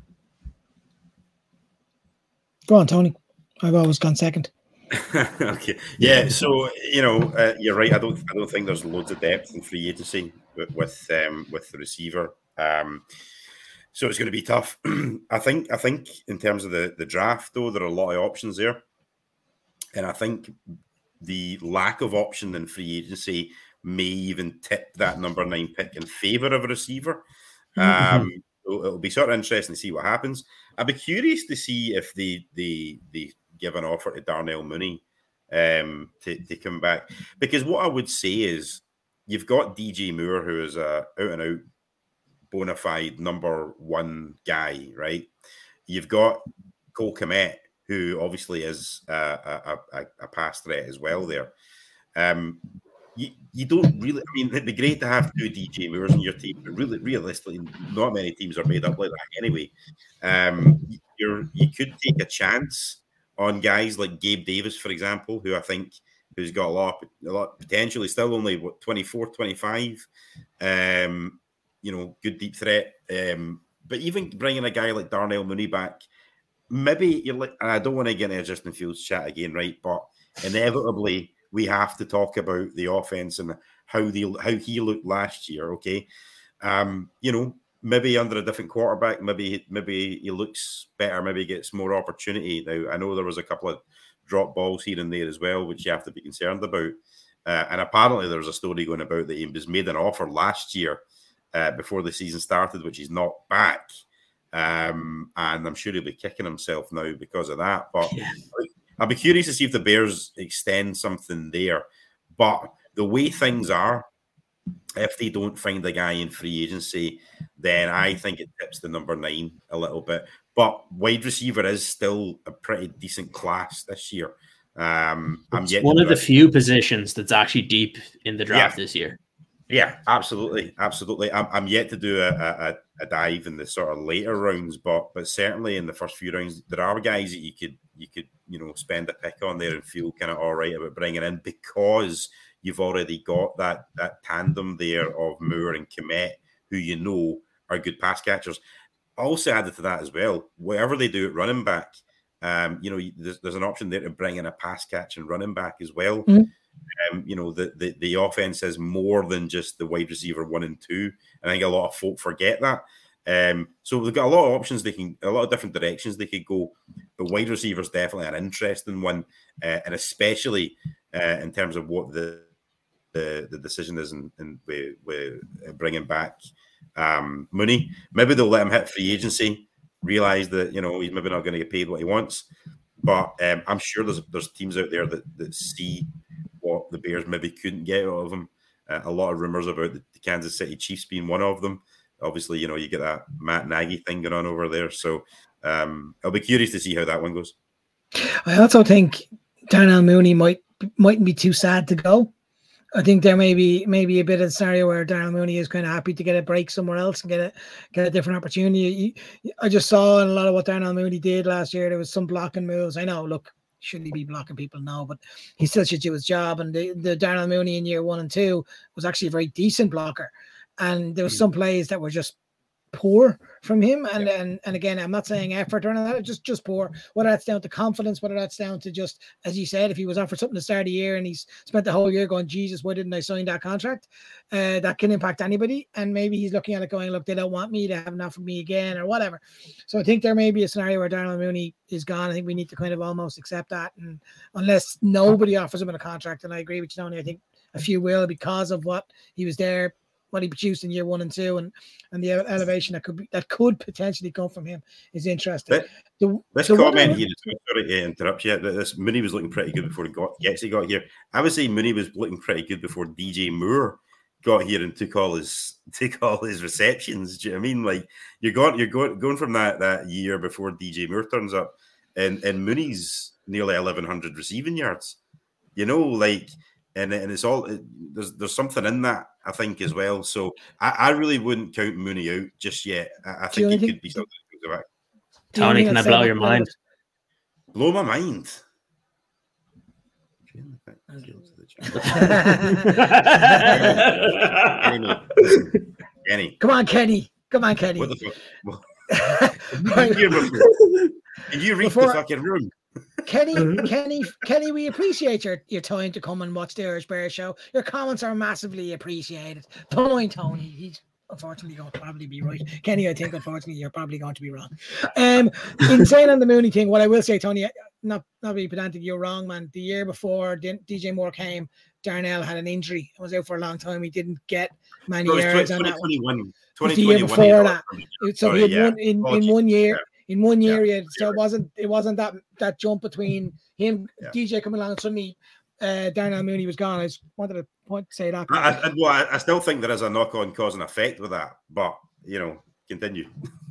Go on, Tony. I've always gone second. Okay. Yeah. So you're right. I don't think there's loads of depth in free agency with the receiver. So it's going to be tough. I think in terms of the draft, though, there are a lot of options there, and I think the lack of option in free agency may even tip that number 9 pick in favor of a receiver. So it'll be sort of interesting to see what happens. I'd be curious to see if they give an offer to Darnell Mooney to come back, because what I would say is you've got DJ Moore, who is a out and out bona fide number 1 guy, right? You've got Cole Kmet, who obviously is a pass threat as well there. You don't really, I mean, it'd be great to have 2 DJ Moores in your team, but really, realistically, not many teams are made up like that anyway. You could take a chance on guys like Gabe Davis, for example, who I think who's got a lot potentially, still only 24, 25. Good deep threat. But even bringing a guy like Darnell Mooney back, maybe you're like, and I don't want to get into Justin Fields chat again, right? But inevitably, we have to talk about the offense and how he looked last year. Okay, maybe under a different quarterback, maybe he looks better, maybe he gets more opportunity. Now, I know there was a couple of drop balls here and there as well, which you have to be concerned about. And apparently, there was a story going about that he was made an offer last year before the season started, which he's not back. And I'm sure he'll be kicking himself now because of that. But I'll be curious to see if the Bears extend something there. But the way things are, if they don't find a guy in free agency, then I think it tips the number 9 a little bit. But wide receiver is still a pretty decent class this year. It's one of the few positions that's actually deep in the draft this year. Yeah, absolutely. I'm yet to do a dive in the sort of later rounds, but certainly in the first few rounds, there are guys that you could spend a pick on there and feel kind of all right about bringing in, because you've already got that tandem there of Moore and Kmet, who are good pass catchers. Also added to that as well, whatever they do at running back, there's an option there to bring in a pass catch and running back as well. The offense is more than just the wide receiver 1 and 2. And I think a lot of folk forget that. So they've got a lot of options. A lot of different directions they could go. The wide receiver is definitely an interesting one, and especially in terms of what the decision is and we're bringing back Mooney. Maybe they'll let him hit free agency, realize that he's maybe not going to get paid what he wants. But I'm sure there's teams out there that see what the Bears maybe couldn't get out of him. A lot of rumors about the Kansas City Chiefs being one of them. Obviously, you get that Matt Nagy thing going on over there. So I'll be curious to see how that one goes. I also think Darnell Mooney mightn't be too sad to go. I think there may be a bit of a scenario where Darnell Mooney is kind of happy to get a break somewhere else and get a different opportunity. I just saw in a lot of what Darnell Mooney did last year, there was some blocking moves. I know, look, shouldn't he be blocking people? No, but he still should do his job. And the Darnell Mooney in year 1 and 2 was actually a very decent blocker. And there was some plays that were just poor from him. And again, I'm not saying effort or anything, just poor. Whether that's down to confidence, whether that's down to just, as you said, if he was offered something to start the year and he's spent the whole year going, Jesus, why didn't I sign that contract? That can impact anybody. And maybe he's looking at it going, look, they don't want me, they haven't offered me again or whatever. So I think there may be a scenario where Darnell Mooney is gone. I think we need to kind of almost accept that. And unless nobody offers him a contract, and I agree with you, Tony, I think a few will, because of what he was there, what he produced in year 1 and 2, and the elevation that could potentially come from him is interesting. This comment here, sorry to interrupt you, this Mooney was looking pretty good before he got here. I would say Mooney was looking pretty good before DJ Moore got here and took all his receptions. Do you know what I mean? Like you're going from that year before DJ Moore turns up, and Mooney's nearly 1,100 receiving yards. You know, like. And it's all there's something in that, I think, as well. So I really wouldn't count Mooney out just yet. I think he could be something to go back. Tony, can I blow your mind? Blow my mind. Kenny. Come on, Kenny. What the fuck? Did you read the fucking room? Kenny, we appreciate your time to come and watch the Irish Bear Show. Your comments are massively appreciated. Don't mind Tony. He's unfortunately going to probably be right. Kenny, I think unfortunately you're probably going to be wrong. In saying on the Mooney thing, what I will say, Tony, not be pedantic, you're wrong, man. The year before DJ Moore came, Darnell had an injury and was out for a long time. He didn't get many years on that one. 2021. The year before that. So he had in 1 year. Yeah. In 1 year, so it wasn't that jump between him, DJ coming along, and suddenly Darnell Mooney was gone. I just wanted to say that. I still think there is a knock-on cause and effect with that, but continue.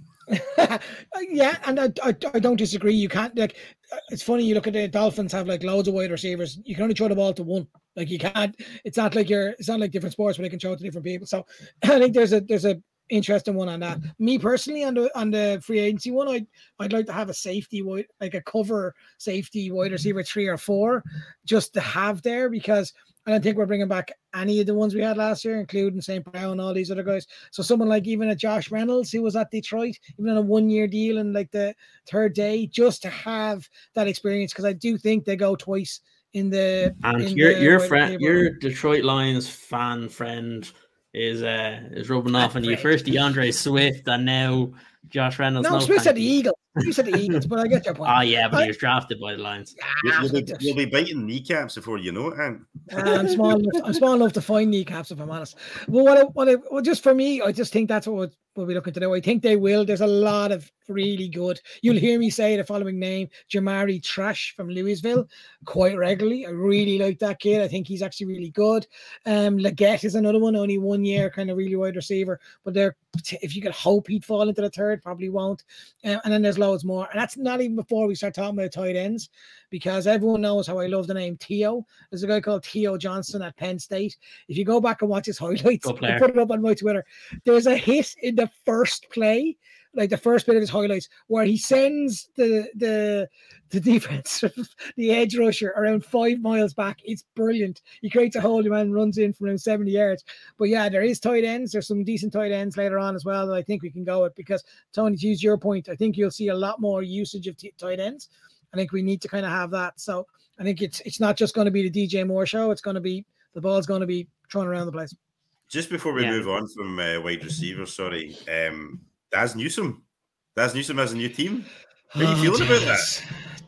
Yeah, and I don't disagree. You can't it's funny. You look at the Dolphins have like loads of wide receivers. You can only throw the ball to one. Like you can't. It's not like different sports where they can throw it to different people. So I think there's a interesting one on that. Me personally, on the free agency one, I'd like to have a safety, like a cover safety wide receiver 3 or 4, just to have there, because I don't think we're bringing back any of the ones we had last year, including St. Brown and all these other guys. So someone like even a Josh Reynolds, who was at Detroit, even on a 1 year deal and like the third day, just to have that experience, because I do think they go twice in the. And your Detroit Lions fan friend is rubbing off on you. First DeAndre Swift and now Josh Reynolds. No, Swift said the Eagles. You said the Eagles, but I get your point. Oh yeah, but he was drafted by the Lions. You'll be biting kneecaps before you know it. I'm small enough to find kneecaps, if I'm honest. Well, what just for me, I just think that's what we'll be looking to do. I think they will. There's a lot of really good. You'll hear me say the following name: Jamari Trash from Louisville, quite regularly. I really like that kid. I think he's actually really good. Leggett is another one, only 1 year, kind of really wide receiver. But if you could hope he'd fall into the third, probably won't. And then there's loads more. And that's not even before we start talking about tight ends, because everyone knows how I love the name Theo. There's a guy called Theo Johnson at Penn State. If you go back and watch his highlights, I put it up on my Twitter. There's a hit in the first play, like the first bit of his highlights, where he sends the defense, the edge rusher, around 5 miles back. It's brilliant. He creates a hole, the man runs in from around 70 yards. But yeah, there is tight ends. There's some decent tight ends later on as well that I think we can go with, because Tony, to use your point, I think you'll see a lot more usage of tight ends. I think we need to kind of have that. So I think it's not just going to be the DJ Moore show. It's going to be, the ball's going to be thrown around the place. Just before we move on from wide receivers, Daz Newsome. Daz Newsome has a new team. How are you feeling about that?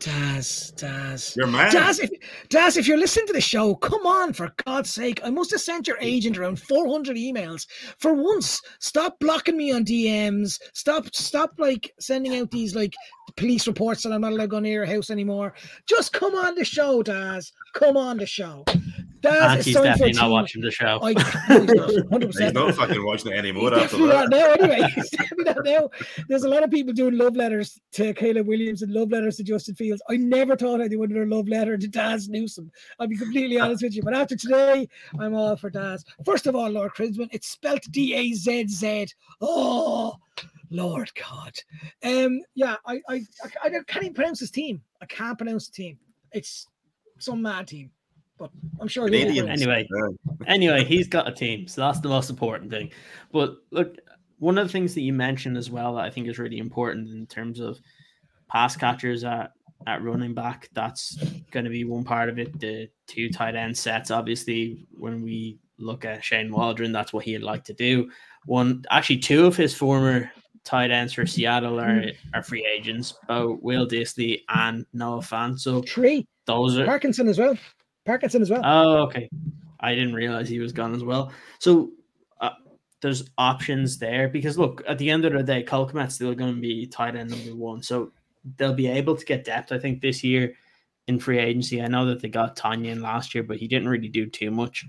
Daz. You're mad. Daz, if you're listening to the show, come on, for God's sake. I must have sent your agent around 400 emails. For once, stop blocking me on DMs. Stop like sending out these like police reports that I'm not allowed to go near your house anymore. Just come on the show, Daz. Come on the show. And he's definitely not watching the show. He's not, 100%. He's not fucking watching it anymore. He's definitely not now, anyway. He's definitely not now. There's a lot of people doing love letters to Caleb Williams and love letters to Justin Fields. I never thought I'd do another love letter to Daz Newsome. I'll be completely honest with you. But after today, I'm all for Daz. First of all, Lord Crinsman, it's spelt D-A-Z-Z. Oh, Lord God. Yeah, I can't even pronounce his team. I can't pronounce the team. It's some mad team. But I'm sure anyway, he's got a team, so that's the most important thing. But look, one of the things that you mentioned as well that I think is really important in terms of pass catchers at running back, that's going to be one part of it. The 2 tight end sets, obviously, when we look at Shane Waldron, that's what he'd like to do. 2 of his former tight ends for Seattle are free agents, both Will Dissly and Noah Fant. So 3. Those are Parkinson as well. Oh, okay. I didn't realize he was gone as well. So there's options there because look, at the end of the day, Cole Kmet's still going to be tight end number 1. So they'll be able to get depth, I think, this year in free agency. I know that they got Tanya in last year, but he didn't really do too much.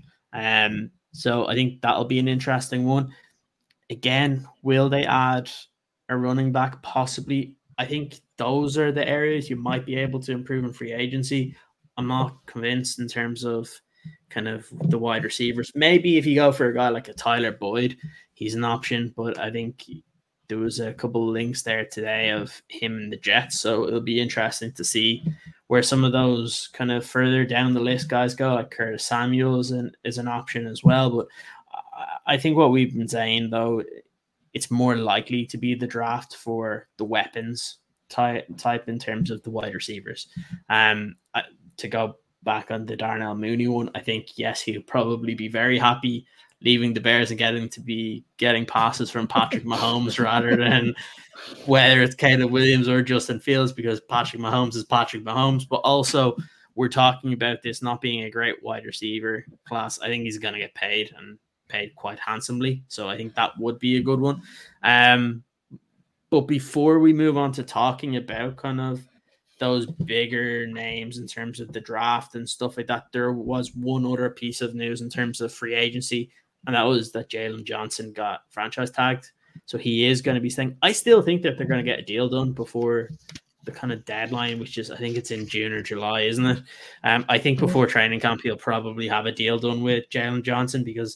So I think that'll be an interesting one. Again, will they add a running back? Possibly. I think those are the areas you might be able to improve in free agency. I'm not convinced in terms of kind of the wide receivers. Maybe if you go for a guy like a Tyler Boyd, he's an option, but I think there was a couple of links there today of him and the Jets, so it'll be interesting to see where some of those kind of further down the list guys go, like Curtis Samuel is an option as well. But I think what we've been saying, though, it's more likely to be the draft for the weapons type in terms of the wide receivers. To go back on the Darnell Mooney one, I think, yes, he'll probably be very happy leaving the Bears and getting passes from Patrick Mahomes rather than whether it's Caleb Williams or Justin Fields, because Patrick Mahomes is Patrick Mahomes. But also, we're talking about this not being a great wide receiver class. I think he's going to get paid and paid quite handsomely. So I think that would be a good one. But before we move on to talking about kind of those bigger names in terms of the draft and stuff like that, there was one other piece of news in terms of free agency, and that was that Jalen Johnson got franchise tagged. So he is going to be staying. I still think that they're going to get a deal done before the kind of deadline, which is, I think it's in June or July, isn't it? I think before training camp, he'll probably have a deal done with Jalen Johnson, because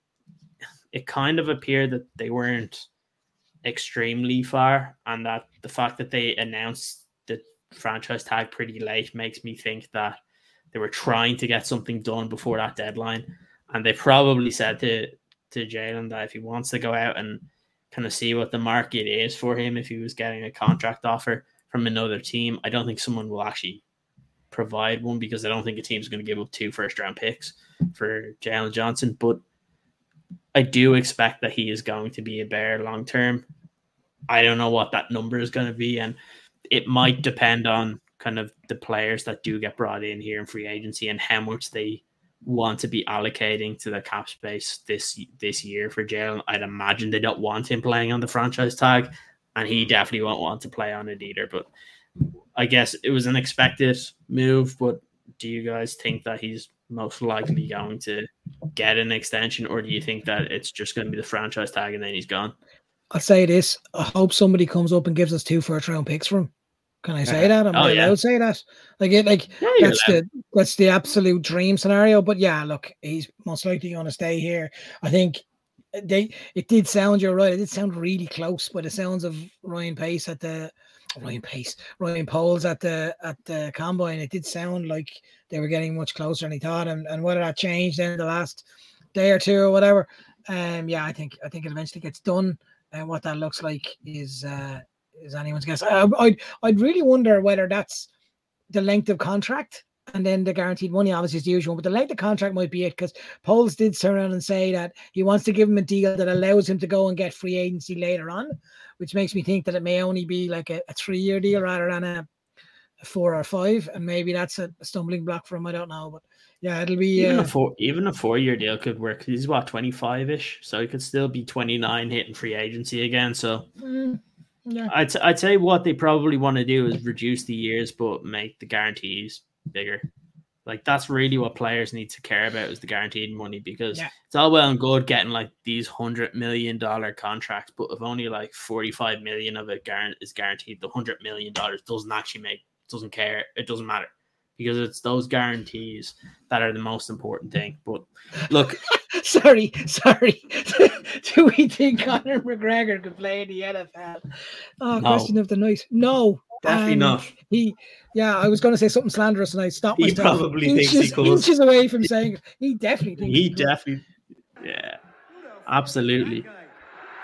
it kind of appeared that they weren't extremely far, and that the fact that they announced the franchise tag pretty late makes me think that they were trying to get something done before that deadline. And they probably said to Jalen that if he wants to go out and kind of see what the market is for him, if he was getting a contract offer from another team, I don't think someone will actually provide one, because I don't think a team's going to give up 2 first-round picks for Jalen Johnson. But I do expect that he is going to be a Bear long-term. I don't know what that number is going to be, and it might depend on kind of the players that do get brought in here in free agency and how much they want to be allocating to the cap space this year for Jalen. I'd imagine they don't want him playing on the franchise tag, and he definitely won't want to play on it either. But I guess it was an expected move, but do you guys think that he's most likely going to get an extension, or do you think that it's just going to be the franchise tag and then he's gone? I'll say this. I hope somebody comes up and gives us 2 first-round picks for him. Can I say that? Am I allowed to say that? That's the absolute dream scenario. But yeah, look, he's most likely going to stay here. I think it did sound, you're right, it did sound really close, but the sounds of Ryan Poles at the combine, it did sound like they were getting much closer than he thought, and whether that changed in the last day or 2 or whatever, I think it eventually gets done. And what that looks like is anyone's guess. I'd really wonder whether that's the length of contract and then the guaranteed money. Obviously, is the usual, but the length of contract might be it, because Poles did turn around and say that he wants to give him a deal that allows him to go and get free agency later on, which makes me think that it may only be like a 3-year deal rather than a 4 or 5, and maybe that's a stumbling block for him. I don't know, but yeah, it'll be even a 4-year deal could work. He's 25-ish, so he could still be 29 hitting free agency again. So yeah, I'd say what they probably want to do is reduce the years but make the guarantees bigger. Like, that's really what players need to care about, is the guaranteed money, because it's all well and good getting like these $100 million contracts, but if only like 45 million of it is guaranteed, the $100 million doesn't care. It doesn't matter, because it's those guarantees that are the most important thing. But look, sorry. Do we think Conor McGregor could play in the NFL? Oh, no. Question of the night. No, definitely not. I was going to say something slanderous, and I stopped myself. He probably thinks he could. Inches away from saying it. He definitely thinks he definitely, yeah, absolutely.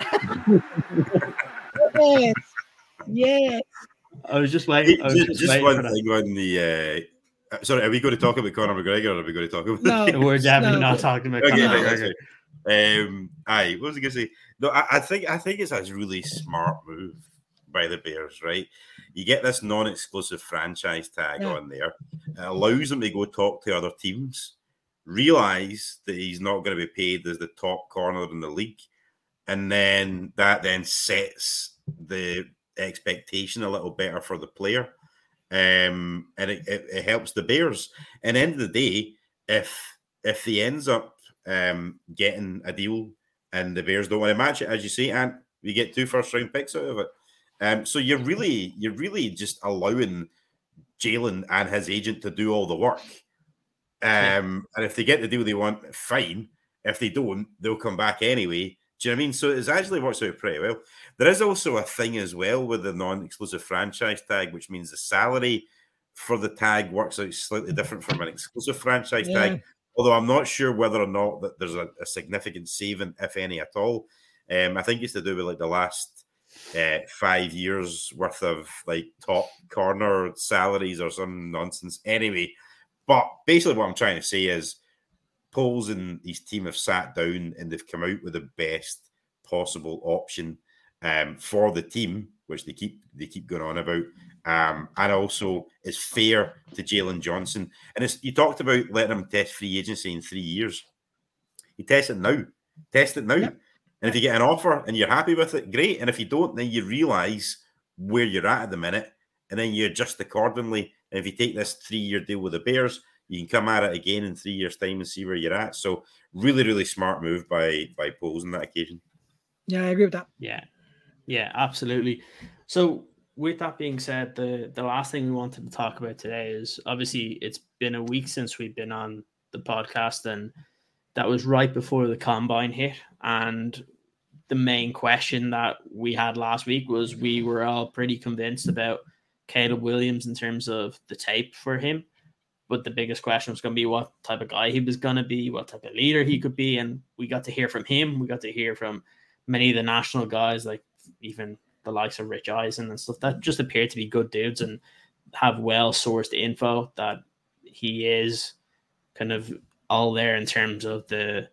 Yes. Yes. I was just waiting. I was just waiting one for that. thing on the. Sorry, are we going to talk about Conor McGregor or are we going to talk about? No. We're definitely not talking about Okay, Conor that's McGregor. right. Aye, what was I going to say? No, I think it's a really smart move by the Bears, right? You get this non-exclusive franchise tag on there. It allows them to go talk to other teams, realize that he's not going to be paid as the top corner in the league, and then that sets the expectation a little better for the player. And it helps the Bears. And at the end of the day, if he ends up getting a deal and the Bears don't want to match it, as you say, and we get 2 first-round picks out of it. So you're really just allowing Jalen and his agent to do all the work. And if they get the deal they want, fine. If they don't, they'll come back anyway. Do you know what I mean? So it actually works out pretty well. There is also a thing as well with the non-exclusive franchise tag, which means the salary for the tag works out slightly different from an exclusive franchise tag. Although I'm not sure whether or not that there's a significant saving, if any at all. I think it's to do with like the last 5 years worth of like top corner salaries or some nonsense. Anyway, but basically what I'm trying to say is Poles and his team have sat down and they've come out with the best possible option for the team, which they keep going on about, and also is fair to Jalen Johnson. And you talked about letting him test free agency in 3 years. You test it now. Yep. And if you get an offer and you're happy with it, great. And if you don't, then you realise where you're at the minute, and then you adjust accordingly. And if you take this 3-year deal with the Bears, you can come at it again in 3 years' time and see where you're at. So really, really smart move by Poles on that occasion. Yeah, I agree with that. Yeah, absolutely. So with that being said, the last thing we wanted to talk about today is obviously it's been a week since we've been on the podcast, and that was right before the combine hit. And the main question that we had last week was we were all pretty convinced about Caleb Williams in terms of the tape for him. But the biggest question was going to be what type of guy he was going to be, what type of leader he could be. And we got to hear from him. We got to hear from many of the national guys, like even the likes of Rich Eisen and stuff that just appear to be good dudes and have well-sourced info that he is kind of all there in terms of the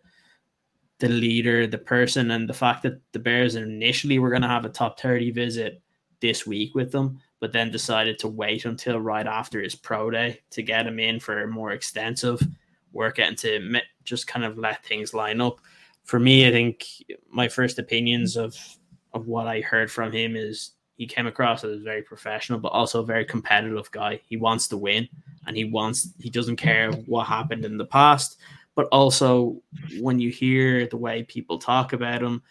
leader, the person, and the fact that the Bears initially were going to have a top 30 visit this week with them, but then decided to wait until right after his pro day to get him in for a more extensive workout and to just kind of let things line up. For me, I think my first opinions of what I heard from him is he came across as a very professional, but also a very competitive guy. He wants to win, and he doesn't care what happened in the past. But also, when you hear the way people talk about him,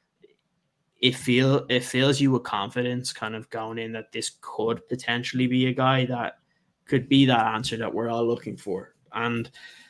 it fills you with confidence kind of going in that this could potentially be a guy that could be that answer that we're all looking for. And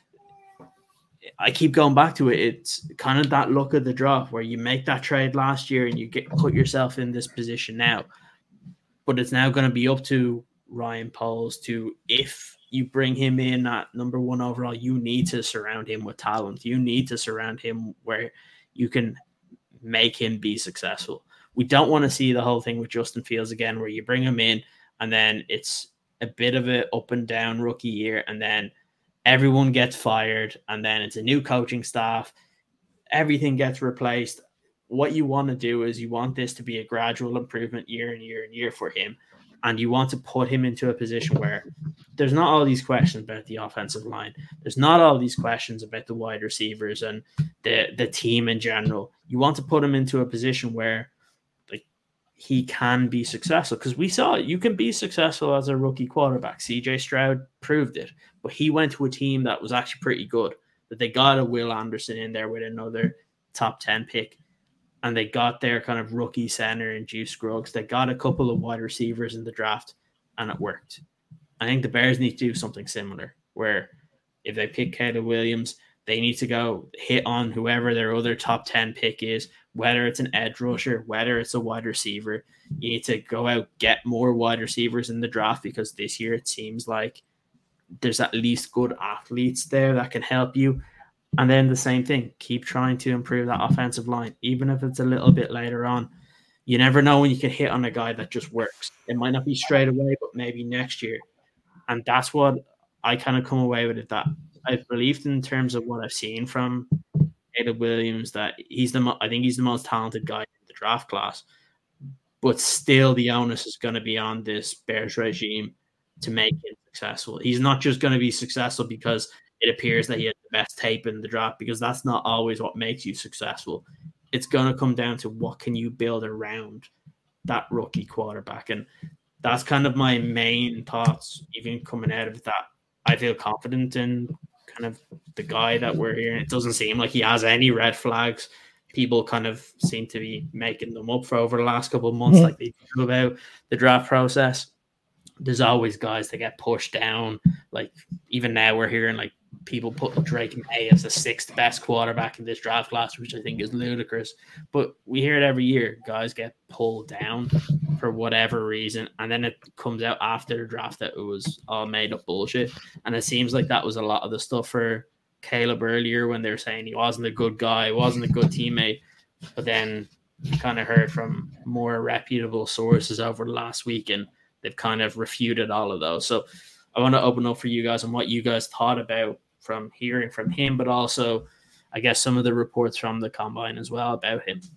I keep going back to it. It's kind of that luck of the draw where you make that trade last year and you put yourself in this position now. But it's now going to be up to Ryan Poles to, if you bring him in at number 1 overall, you need to surround him with talent. You need to surround him where you can make him be successful. We don't want to see the whole thing with Justin Fields again, where you bring him in and then it's a bit of an up and down rookie year, and then everyone gets fired, and then it's a new coaching staff. Everything gets replaced. What you want to do is you want this to be a gradual improvement year and year and year for him. And you want to put him into a position where there's not all these questions about the offensive line. There's not all these questions about the wide receivers and the team in general. You want to put him into a position where he can be successful, because we saw you can be successful as a rookie quarterback. CJ Stroud proved it, but he went to a team that was actually pretty good, that they got a Will Anderson in there with another top 10 pick, and they got their kind of rookie center and Juice Scruggs. They got a couple of wide receivers in the draft, and it worked. I think the Bears need to do something similar, where if they pick Caleb Williams, they need to go hit on whoever their other top 10 pick is, whether it's an edge rusher, whether it's a wide receiver. You need to go out, get more wide receivers in the draft, because this year it seems like there's at least good athletes there that can help you. And then the same thing, keep trying to improve that offensive line, even if it's a little bit later on. You never know when you can hit on a guy that just works. It might not be straight away, but maybe next year. And that's what I kind of come away with it, that I've believed in terms of what I've seen from Caleb Williams, that I think he's the most talented guy in the draft class. But still, the onus is going to be on this Bears regime to make him successful. He's not just going to be successful because it appears that he had the best tape in the draft, because that's not always what makes you successful. It's going to come down to what can you build around that rookie quarterback. And that's kind of my main thoughts, even coming out of that. I feel confident in kind of the guy that we're hearing. It doesn't seem like he has any red flags. People kind of seem to be making them up for over the last couple of months, like they do about the draft process. There's always guys that get pushed down. Like even now we're hearing like people putting Drake May as the 6th best quarterback in this draft class, which I think is ludicrous. But we hear it every year. Guys get pulled down for whatever reason. And then it comes out after the draft that it was all made up bullshit. And it seems like that was a lot of the stuff for Caleb earlier when they were saying he wasn't a good guy, wasn't a good teammate. But then you kind of heard from more reputable sources over the last week, and they've kind of refuted all of those. So I want to open up for you guys on what you guys thought about from hearing from him, but also, I guess, some of the reports from the combine as well about him.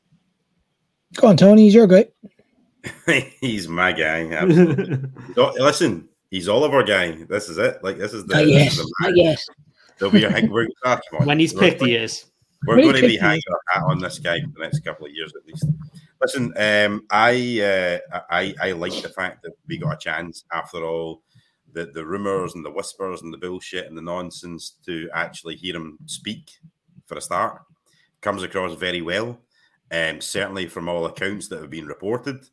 Go on, Tony. He's your guy. He's my guy. Listen, he's all of our guy. This is it. Like, this is the. Yes. There'll be when he's picked, he is. We're going to be hanging our hat on this guy for the next couple of years at least. Listen, I like the fact that we got a chance after all the rumors and the whispers and the bullshit and the nonsense to actually hear him speak for a start. Comes across very well. Certainly from all accounts that have been reported.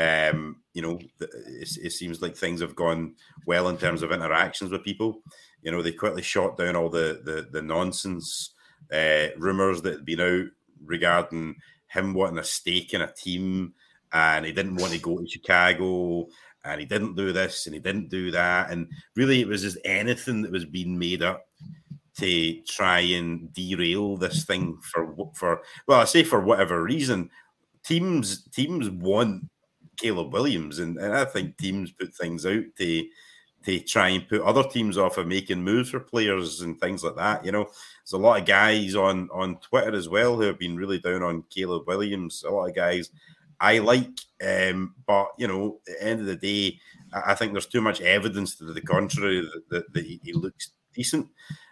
It seems like things have gone well in terms of interactions with people. You know, they quickly shot down all the nonsense rumors that had been out regarding him wanting a stake in a team, and he didn't want to go to Chicago, and he didn't do this and he didn't do that. And really it was just anything that was being made up to try and derail this thing for well, I say for whatever reason. Teams want Caleb Williams, and I think teams put things out to try and put other teams off of making moves for players and things like that. You know, there's a lot of guys on Twitter as well who have been really down on Caleb Williams. A lot of guys I like, but you know, at the end of the day, I think there's too much evidence to the contrary that he looks decent.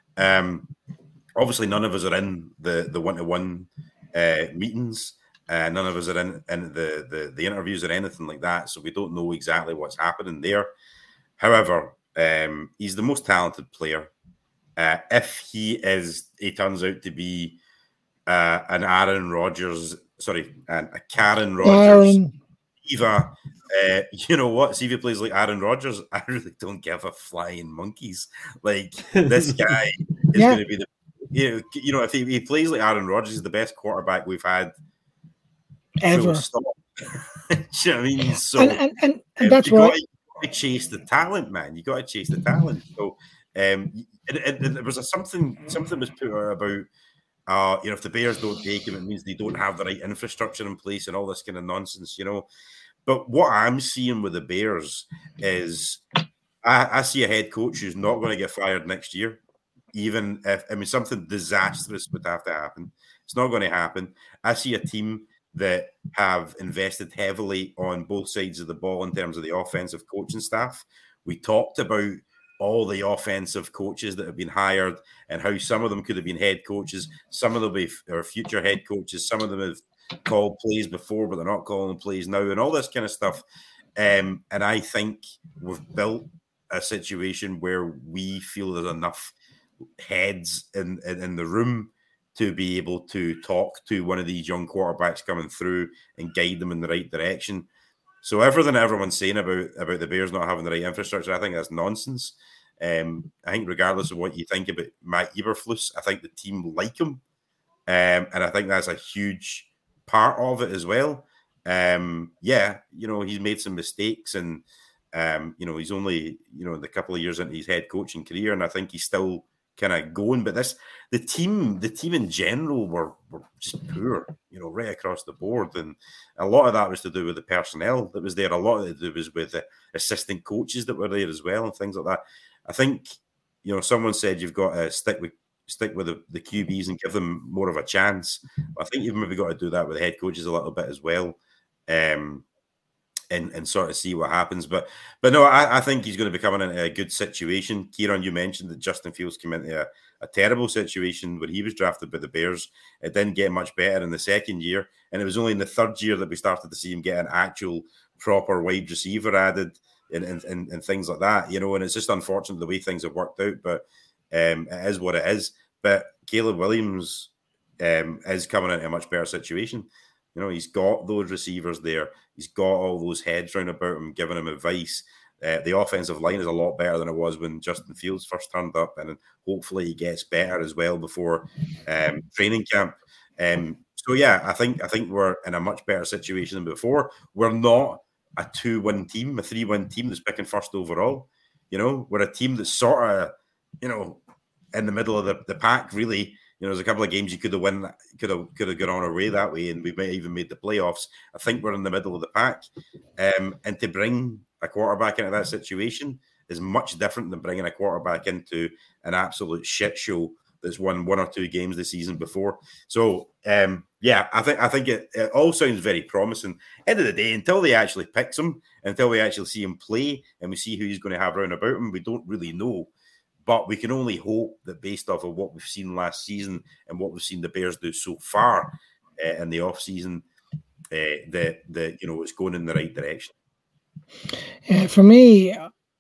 Obviously, none of us are in the one-to-one meetings. None of us are in the interviews or anything like that, so we don't know exactly what's happening there. However, he's the most talented player. If he turns out to be an Aaron Rodgers, a Karen Rodgers, Eva, you know what? See if he plays like Aaron Rodgers, I really don't give a flying monkeys. Like, this guy is going to be the, you know, if he plays like Aaron Rodgers, he's the best quarterback we've had ever. Do you know what I mean? So, and that's why. To chase the talent, man. You got to chase the talent. So, and there was something was put out about, if the Bears don't take him, it means they don't have the right infrastructure in place and all this kind of nonsense, you know. But what I'm seeing with the Bears is, I see a head coach who's not going to get fired next year, even if something disastrous would have to happen. It's not going to happen. I see a team that have invested heavily on both sides of the ball in terms of the offensive coaching staff. We talked about all the offensive coaches that have been hired and how some of them could have been head coaches. Some of them are future head coaches. Some of them have called plays before, but they're not calling plays now, and all this kind of stuff. And I think we've built a situation where we feel there's enough heads in the room to be able to talk to one of these young quarterbacks coming through and guide them in the right direction. So everything everyone's saying about the Bears not having the right infrastructure, I think that's nonsense. I think regardless of what you think about Matt Eberflus, I think the team like him. And I think that's a huge part of it as well. He's made some mistakes, and he's only, the couple of years into his head coaching career, and I think he's still kind of going. But the team in general were just poor, right across the board, and a lot of that was to do with the personnel that was there. A lot of it was with the assistant coaches that were there as well, and things like that. I think someone said you've got to stick with the QBs and give them more of a chance. I think you've maybe got to do that with the head coaches a little bit as well. And sort of see what happens. But no, I think he's going to be coming into a good situation. Kieran, you mentioned that Justin Fields came into a terrible situation when he was drafted by the Bears. It didn't get much better in the second year, and it was only in the third year that we started to see him get an actual proper wide receiver added and things like that, and it's just unfortunate the way things have worked out, but it is what it is. But Caleb Williams is coming into a much better situation. He's got those receivers there. He's got all those heads round about him, giving him advice. The offensive line is a lot better than it was when Justin Fields first turned up, and hopefully he gets better as well before training camp. So yeah, I think we're in a much better situation than before. We're not a 2-win team, a 3-win team that's picking first overall. We're a team that's sort of, in the middle of the pack, really. There's a couple of games you could have won, could have gone our way that way, and we might have even made the playoffs. I think we're in the middle of the pack, and to bring a quarterback into that situation is much different than bringing a quarterback into an absolute shit show that's won 1 or 2 games this season before. So yeah, I think it all sounds very promising. End of the day, until they actually pick him, until we actually see him play, and we see who he's going to have round about him, we don't really know. But we can only hope that based off of what we've seen last season and what we've seen the Bears do so far in the off-season, that it's going in the right direction. For me,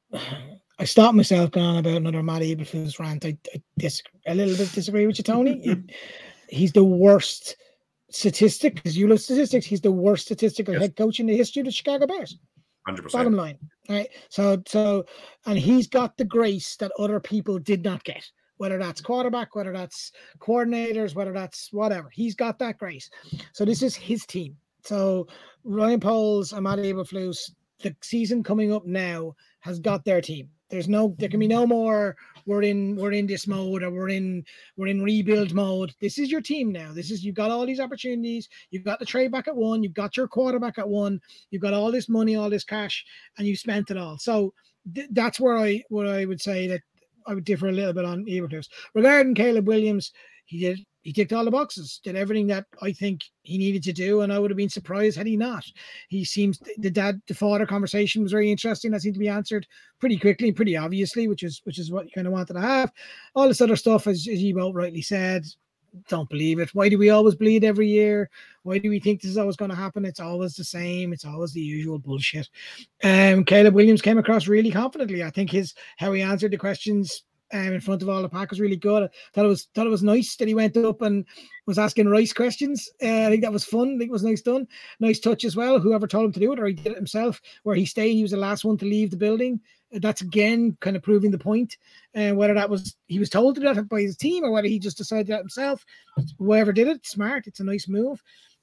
I stopped myself going on about another Matt Eberflus rant. I a little bit disagree with you, Tony. He's the worst statistic, because you love statistics. He's the worst statistical head coach in the history of the Chicago Bears. 100%. Bottom line, right? So, and he's got the grace that other people did not get. Whether that's quarterback, whether that's coordinators, whether that's whatever, he's got that grace. So this is his team. So Ryan Poles and Matt Eberflus, the season coming up now has got their team. There can be no more. We're in this mode, or we're in rebuild mode. This is your team now. You've got all these opportunities. You've got the trade back at 1. You've got your quarterback at 1. You've got all this money, all this cash, and you've spent it all. So that's where I would say that I would differ a little bit on Eberflus. Regarding Caleb Williams, he ticked all the boxes, did everything that I think he needed to do, and I would have been surprised had he not. He seems the father conversation was very interesting. That seemed to be answered pretty quickly, pretty obviously, which is what you kind of wanted to have. All this other stuff, as you both rightly said, don't believe it. Why do we always bleed every year? Why do we think this is always going to happen? It's always the same. It's always the usual bullshit. Caleb Williams came across really confidently. I think how he answered the questions in front of all the pack was really good. I thought it was nice that he went up and was asking Rice questions. I think that was fun. I think it was nice done. Nice touch as well. Whoever told him to do it, or he did it himself, where he stayed. He was the last one to leave the building. That's again kind of proving the point. Whether that was he was told to do that by his team, or whether he just decided that himself. Whoever did it, smart. It's a nice move.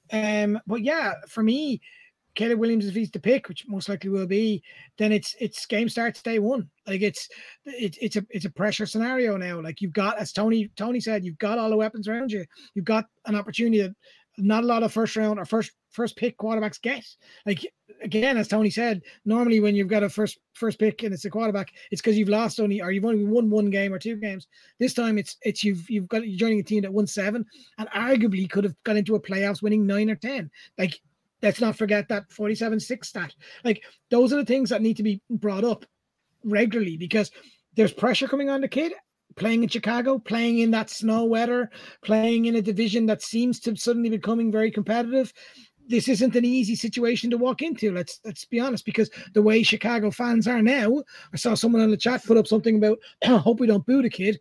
But yeah, for me, Caleb Williams, if he's the pick, which most likely will be, then it's game starts day 1. Like it's a pressure scenario now. Like you've got, as Tony said, you've got all the weapons around you. You've got an opportunity that not a lot of first round or first pick quarterbacks get. Like again, as Tony said, normally when you've got a first pick and it's a quarterback, it's because you've only won 1 game or 2 games. This time it's you're joining a team that won 7 and arguably could have got into a playoffs winning 9 or 10. Like, let's not forget that 47-6 stat. Like, those are the things that need to be brought up regularly, because there's pressure coming on the kid, playing in Chicago, playing in that snow weather, playing in a division that seems to suddenly becoming very competitive. This isn't an easy situation to walk into. Let's be honest, because the way Chicago fans are now, I saw someone on the chat put up something about, I hope we don't boo the kid.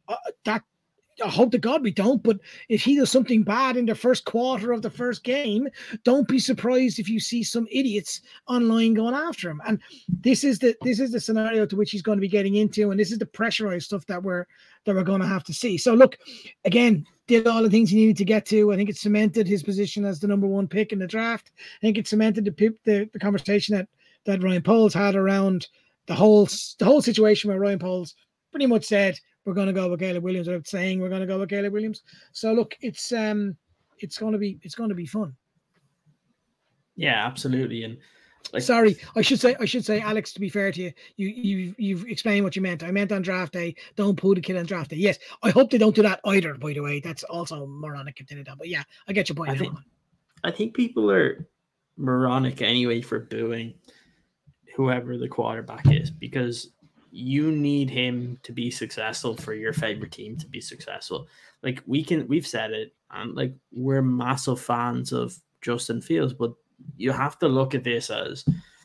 I hope to God we don't, but if he does something bad in the first quarter of the first game, don't be surprised if you see some idiots online going after him. And this is the scenario to which he's going to be getting into, and this is the pressurized stuff that we're going to have to see. So look, again, did all the things he needed to get to. I think it cemented his position as the number 1 pick in the draft. I think it cemented the conversation that Ryan Poles had around the whole situation, where Ryan Poles pretty much said, we're going to go with Caleb Williams without saying we're going to go with Caleb Williams. So look, it's going to be fun. Yeah, absolutely. And sorry, I should say, Alex, to be fair to you, you've explained what you meant. I meant on draft day, don't pull the kid on draft day. Yes, I hope they don't do that either, by the way. That's also moronic if they did that. But yeah, I get your point. I think people are moronic anyway for booing whoever the quarterback is, because you need him to be successful for your favorite team to be successful. Like we've said it, and like we're massive fans of Justin Fields, but you have to look at this as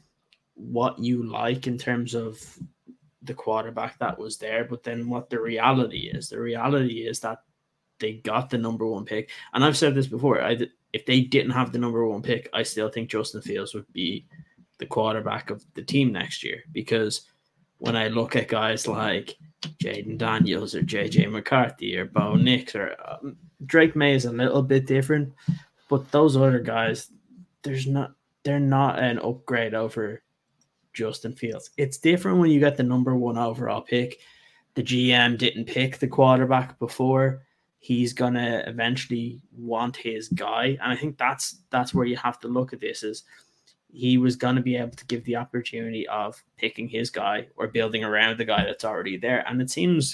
what you like in terms of the quarterback that was there, but then what the reality is. The reality is that they got the number one pick. And I've said this before, if they didn't have the number one pick, I still think Justin Fields would be the quarterback of the team next year. Because when I look at guys like Jaden Daniels or JJ McCarthy or Bo Nix or Drake May is a little bit different, but those other guys, they're not an upgrade over Justin Fields. It's different when you get the number one overall pick. The GM didn't pick the quarterback before. He's gonna eventually want his guy, and I think that's where you have to look at this. Is he was gonna be able to give the opportunity of picking his guy or building around the guy that's already there, and it seems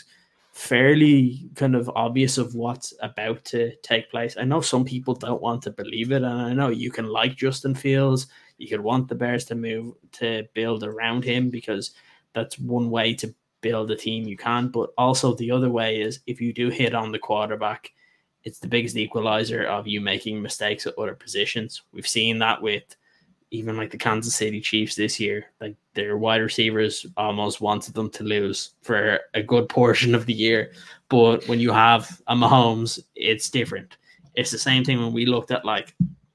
fairly kind of obvious of what's about to take place. I know some people don't want to believe it, and I know you can like Justin Fields, you could want the Bears to build around him because that's one way to build a team you can, but also the other way is if you do hit on the quarterback, it's the biggest equalizer of you making mistakes at other positions. We've seen that with even like the Kansas City Chiefs this year. Like their wide receivers almost wanted them to lose for a good portion of the year, but when you have a Mahomes, it's different. It's the same thing when we looked at, like,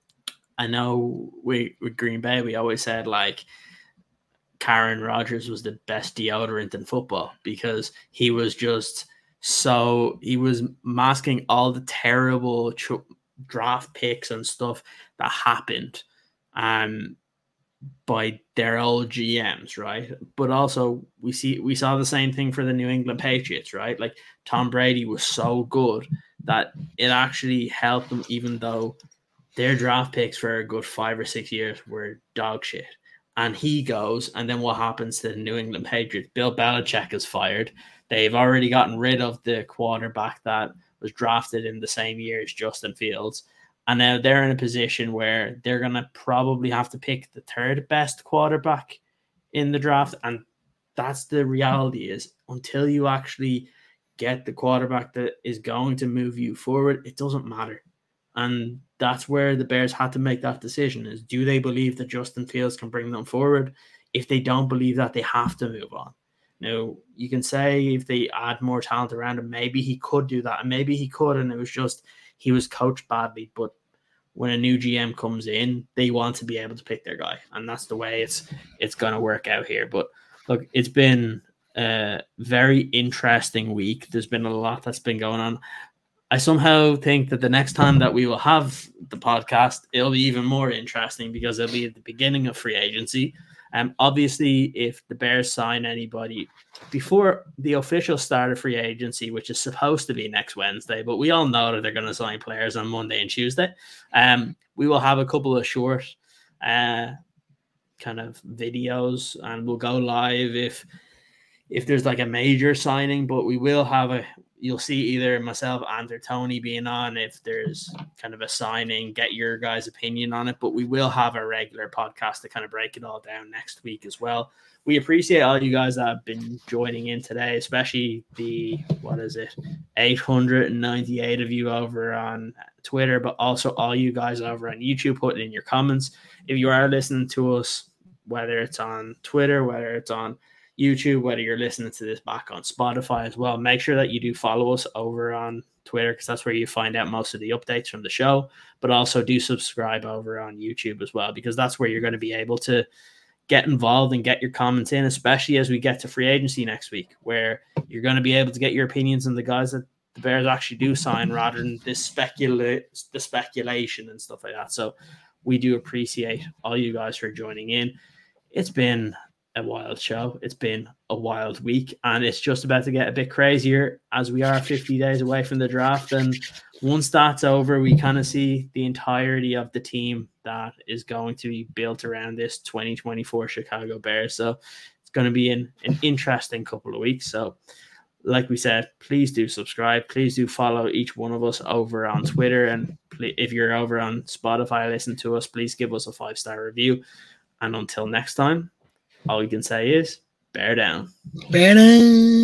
I know with Green Bay, we always said like Karen Rodgers was the best deodorant in football because he was masking all the terrible draft picks and stuff that happened by their old GMs, right? But also we saw the same thing for the New England Patriots, right? Like Tom Brady was so good that it actually helped them, even though their draft picks for a good 5 or 6 years were dog shit. And he goes, and then what happens to the New England Patriots? Bill Belichick is fired. They've already gotten rid of the quarterback that was drafted in the same year as Justin Fields. And now they're in a position where they're going to probably have to pick the third best quarterback in the draft. And that's the reality, is until you actually get the quarterback that is going to move you forward, it doesn't matter. And that's where the Bears had to make that decision, is do they believe that Justin Fields can bring them forward? If they don't believe that, they have to move on. Now, you can say if they add more talent around him, maybe he could do that. And maybe he could, and it was just he was coached badly. But when a new GM comes in, they want to be able to pick their guy. And that's the way it's going to work out here. But look, it's been a very interesting week. There's been a lot that's been going on. I somehow think that the next time that we will have the podcast, it'll be even more interesting because it'll be at the beginning of free agency. Obviously, if the Bears sign anybody before the official start of free agency, which is supposed to be next Wednesday, but we all know that they're going to sign players on Monday and Tuesday, we will have a couple of short kind of videos, and we'll go live if there's like a major signing, but we will have you'll see either myself and or Tony being on if there's kind of a signing, get your guys' opinion on it. But we will have a regular podcast to kind of break it all down next week as well. We appreciate all you guys that have been joining in today, especially the 898 of you over on Twitter, but also all you guys over on YouTube putting in your comments. If you are listening to us, whether it's on Twitter, whether it's on YouTube, whether you're listening to this back on Spotify as well, make sure that you do follow us over on Twitter, because that's where you find out most of the updates from the show, but also do subscribe over on YouTube as well, because that's where you're going to be able to get involved and get your comments in, especially as we get to free agency next week, where you're going to be able to get your opinions on the guys that the Bears actually do sign rather than the speculation and stuff like that. So we do appreciate all you guys for joining in. It's been a wild show. It's been a wild week, and it's just about to get a bit crazier as we are 50 days away from the draft. And once that's over, we kind of see the entirety of the team that is going to be built around this 2024 Chicago Bears. So it's going to be an interesting couple of weeks. So like we said, please do subscribe. Please do follow each one of us over on Twitter. And if you're over on Spotify, listen to us, please give us a 5-star review. And until next time, all we can say is bear down. Bear down.